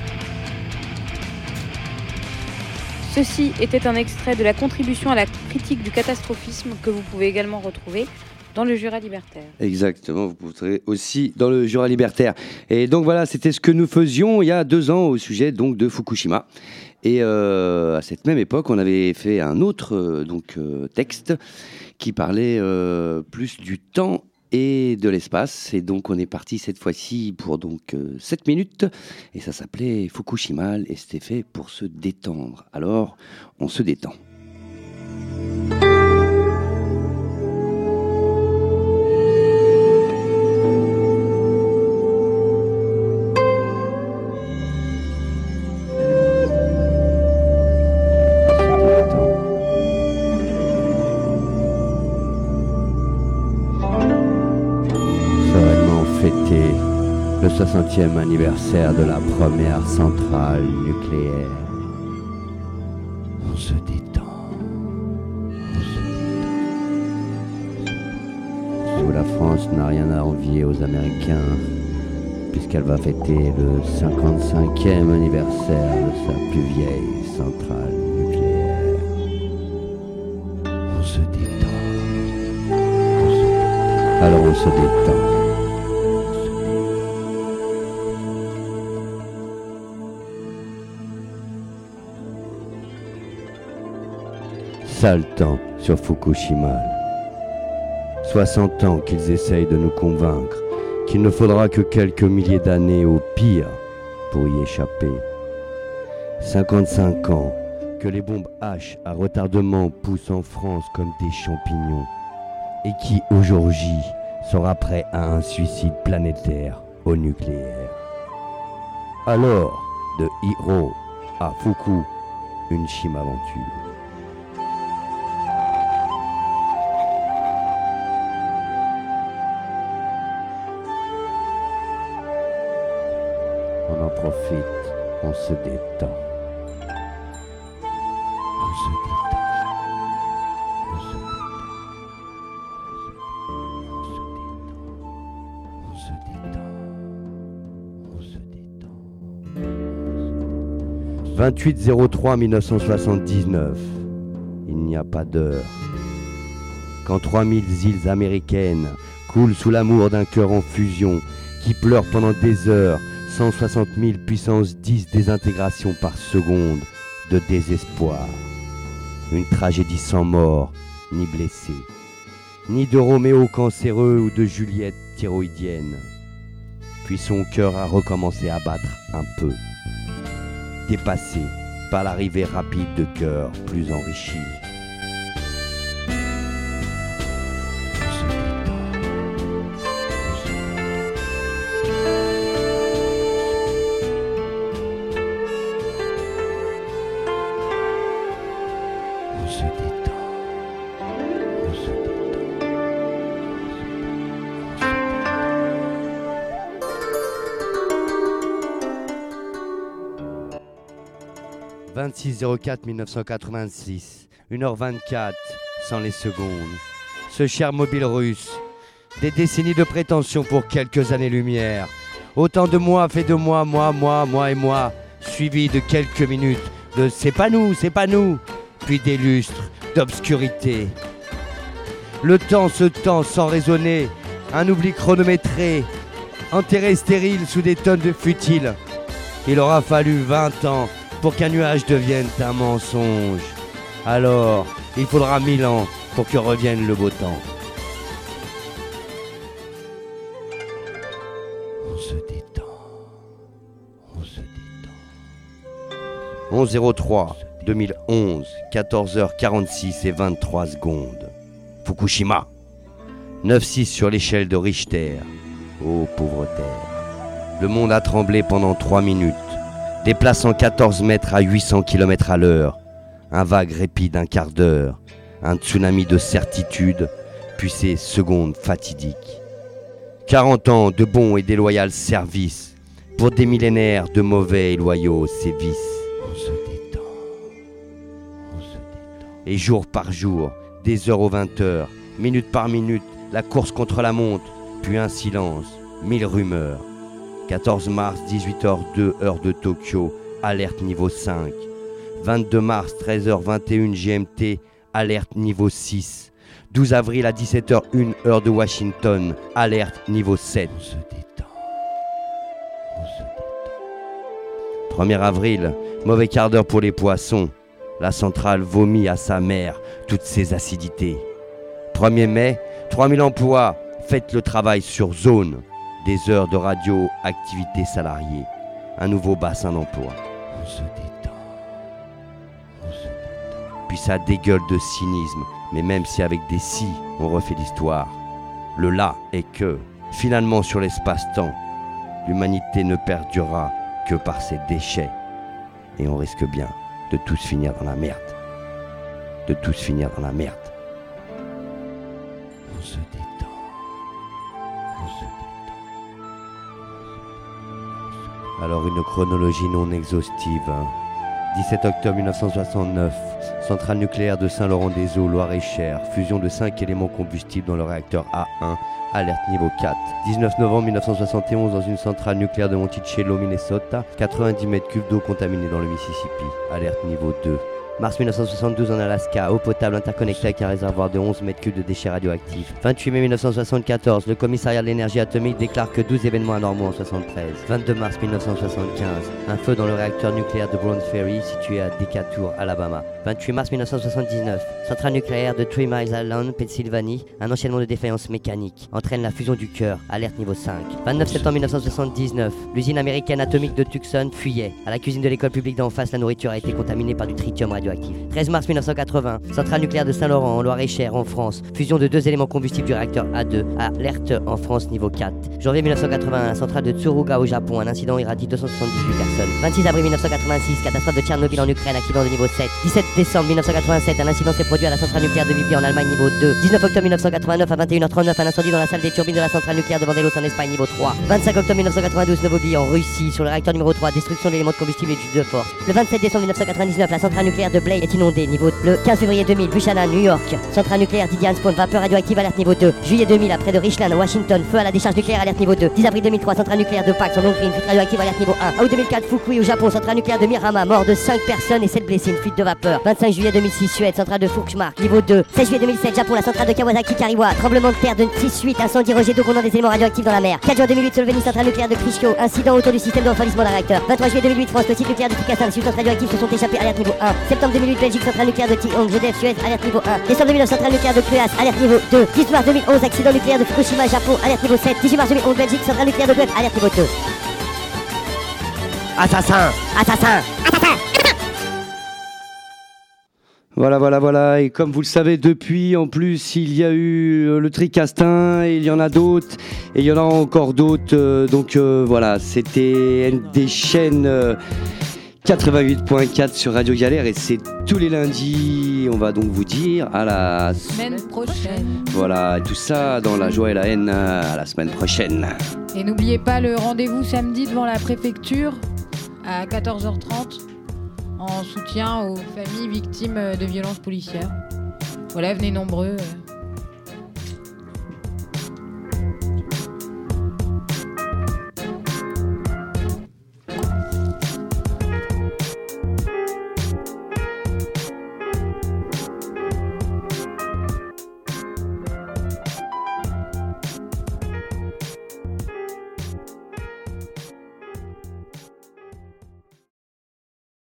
Ceci était un extrait de la contribution à la critique du catastrophisme que vous pouvez également retrouver dans le Jura libertaire. Exactement, vous pourrez aussi dans le Jura libertaire. Et donc voilà, c'était ce que nous faisions il y a deux ans au sujet donc de Fukushima. Et euh, à cette même époque, on avait fait un autre euh, donc, euh, texte qui parlait euh, plus du temps et de l'espace. Et donc on est parti cette fois-ci pour donc euh, sept minutes. Et ça s'appelait Fukushima et c'était fait pour se détendre. Alors, on se détend. Le soixantième anniversaire de la première centrale nucléaire. On se détend. On se détend. Où la France n'a rien à envier aux Américains, puisqu'elle va fêter le cinquante-cinquième anniversaire de sa plus vieille centrale nucléaire. On se détend. On se détend. Alors on se détend. Sale temps sur Fukushima. soixante ans qu'ils essayent de nous convaincre qu'il ne faudra que quelques milliers d'années au pire pour y échapper. cinquante-cinq ans que les bombes H à retardement poussent en France comme des champignons et qui aujourd'hui sera prêt à un suicide planétaire au nucléaire. Alors, de Hiro à Fuku, une chim-aventure. On en profite, on se détend. On se détend. On se détend. On se détend. On se détend. On se détend. vingt-huit zéro trois mille neuf cent soixante-dix-neuf. Il n'y a pas d'heure. Quand trois mille îles américaines coulent sous l'amour d'un cœur en fusion qui pleure pendant des heures cent soixante mille puissance dix désintégrations par seconde de désespoir. Une tragédie sans mort, ni blessé, ni de Roméo cancéreux ou de Juliette thyroïdienne. puis son cœur a recommencé à battre un peu. Dépassé par l'arrivée rapide de cœurs plus enrichis. vingt-six zéro quatre mille neuf cent quatre-vingt-six, une heure vingt-quatre, sans les secondes. Ce cher mobile russe, des décennies de prétention pour quelques années-lumière. Autant de mois fait de moi, moi, moi, moi et moi, suivi de quelques minutes de c'est pas nous, c'est pas nous, puis des lustres d'obscurité. Le temps se tend sans raisonner, un oubli chronométré, enterré stérile sous des tonnes de futiles. Il aura fallu vingt ans pour qu'un nuage devienne un mensonge. Alors, il faudra mille ans pour que revienne le beau temps. On se détend. On se détend. onze zéro trois deux mille onze, quatorze heures quarante-six et vingt-trois secondes. Fukushima. neuf six sur l'échelle de Richter. Ô pauvre terre. Le monde a tremblé pendant trois minutes. Déplaçant quatorze mètres à huit cents kilomètres à l'heure, un vague répit d'un quart d'heure, un tsunami de certitude, puis ces secondes fatidiques. quarante ans de bons et déloyaux services, pour des millénaires de mauvais et loyaux sévices. On se détend, on se détend. Et jour par jour, des heures aux vingt heures, minute par minute, la course contre la montre, puis un silence, mille rumeurs. quatorze mars, dix-huit heures deux, heure de Tokyo, alerte niveau cinq. vingt-deux mars, treize heures vingt et une G M T, alerte niveau six. douze avril à dix-sept heures une, heure de Washington, alerte niveau sept. On se détend. On se détend. premier avril, mauvais quart d'heure pour les poissons. La centrale vomit à sa mère toutes ses acidités. premier mai, trois mille emplois, faites le travail sur zone. Des heures de radioactivité salariée, un nouveau bassin d'emploi. On se détend, on se détend. Puis ça dégueule de cynisme, mais même si avec des si, on refait l'histoire. Le là est que, finalement sur l'espace-temps, l'humanité ne perdurera que par ses déchets. Et on risque bien de tous finir dans la merde. De tous finir dans la merde. On se détend, on se détend. Alors une chronologie non exhaustive. Hein. dix-sept octobre mille neuf cent soixante-neuf, centrale nucléaire de Saint-Laurent-des-Eaux, Loire-et-Cher, fusion de cinq éléments combustibles dans le réacteur A un, alerte niveau quatre. dix-neuf novembre mille neuf cent soixante et onze, dans une centrale nucléaire de Monticello, Minnesota, quatre-vingt-dix mètres cubes d'eau contaminée dans le Mississippi, alerte niveau deux. mars mille neuf cent soixante-douze en Alaska, eau potable interconnectée avec un réservoir de onze mètres cubes de déchets radioactifs. vingt-huit mai mille neuf cent soixante-quatorze, le commissariat de l'énergie atomique déclare que douze événements anormaux en soixante-treize. vingt-deux mars mille neuf cent soixante-quinze, un feu dans le réacteur nucléaire de Browns Ferry situé à Decatur, Alabama. vingt-huit mars mille neuf cent soixante-dix-neuf, centrale nucléaire de Three Mile Island, Pennsylvanie, un enchaînement de défaillances mécaniques entraîne la fusion du cœur, alerte niveau cinq. vingt-neuf septembre mille neuf cent soixante-dix-neuf, l'usine américaine atomique de Tucson fuyait. À la cuisine de l'école publique d'en face, la nourriture a été contaminée par du tritium radioactif. treize mars mille neuf cent quatre-vingts, centrale nucléaire de Saint-Laurent en Loire-et-Cher en France, fusion de deux éléments combustibles du réacteur A deux, alerte en France niveau quatre. janvier mille neuf cent quatre-vingt-un, centrale de Tsuruga au Japon, un incident irradie deux cent soixante-dix-huit personnes. vingt-six avril mille neuf cent quatre-vingt-six, catastrophe de Tchernobyl en Ukraine, accident de niveau sept. dix-sept décembre mille neuf cent quatre-vingt-sept, un incident s'est produit à la centrale nucléaire de Vimy en Allemagne niveau deux. dix-neuf octobre mille neuf cent quatre-vingt-neuf à vingt et une heures trente-neuf, un incendie dans la salle des turbines de la centrale nucléaire de Vandellos en Espagne niveau trois. vingt-cinq octobre mille neuf cent quatre-vingt-douze, Novobie en Russie, sur le réacteur numéro trois, destruction de l'élément de combustible et du de force. Le vingt-sept décembre mille neuf cent quatre-vingt-dix-neuf, la centrale nucléaire de Blake est inondée niveau deux. Le quinze février deux mille, Buchanan, New York, centrale nucléaire d'Indian Spawn, vapeur radioactive, alerte niveau deux. Juillet deux mille, après de Richland, Washington, feu à la décharge nucléaire, alerte niveau deux. dix avril deux mille trois, centrale nucléaire de Pax en Hongrie, une fuite radioactive, alerte niveau un. Août deux mille quatre, Fukui au Japon, centrale nucléaire de Mirama, mort de cinq personnes et sept blessés, une fuite de vapeur. vingt-cinq juillet deux mille six, Suède, centrale de Fukushima, niveau deux. seize juillet deux mille sept, Japon, la centrale de Kawasaki, Kariwa, tremblement de terre de six huit, incendie, rejet d'eau contenant des éléments radioactifs dans la mer. quatre juin deux mille huit, Slovénie, centrale nucléaire de Krishko, incident autour du système de refroidissement d'un réacteur. vingt-trois juillet deux mille huit, France, le site nucléaire de Tricastin, les substances radioactives se sont échappées, alerte niveau un. Septembre Septembre deux mille huit, Belgique, centrale nucléaire de Tiong, G D F Suez, alerte niveau un. Décembre deux mille neuf, centrale nucléaire de Cluas, alerte niveau deux. dix mars deux mille onze, accident nucléaire de Fukushima, Japon, alerte niveau sept. dix-huit mars deux mille onze, Belgique, centrale nucléaire de Dieppe, alerte niveau deux. Assassin. Assassin. Assassin. Voilà, voilà, voilà. Et comme vous le savez, depuis, en plus, il y a eu le Tricastin, et il y en a d'autres, et il y en a encore d'autres. Euh, donc euh, voilà, c'était des chaînes euh, quatre-vingt-huit point quatre sur Radio Galère, et c'est tous les lundis. On va donc vous dire à la Semaine prochaine. Voilà, tout ça dans la joie et la haine, à la semaine prochaine. Et n'oubliez pas le rendez-vous samedi devant la préfecture à quatorze heures trente. En soutien aux familles victimes de violences policières. Voilà, venez nombreux.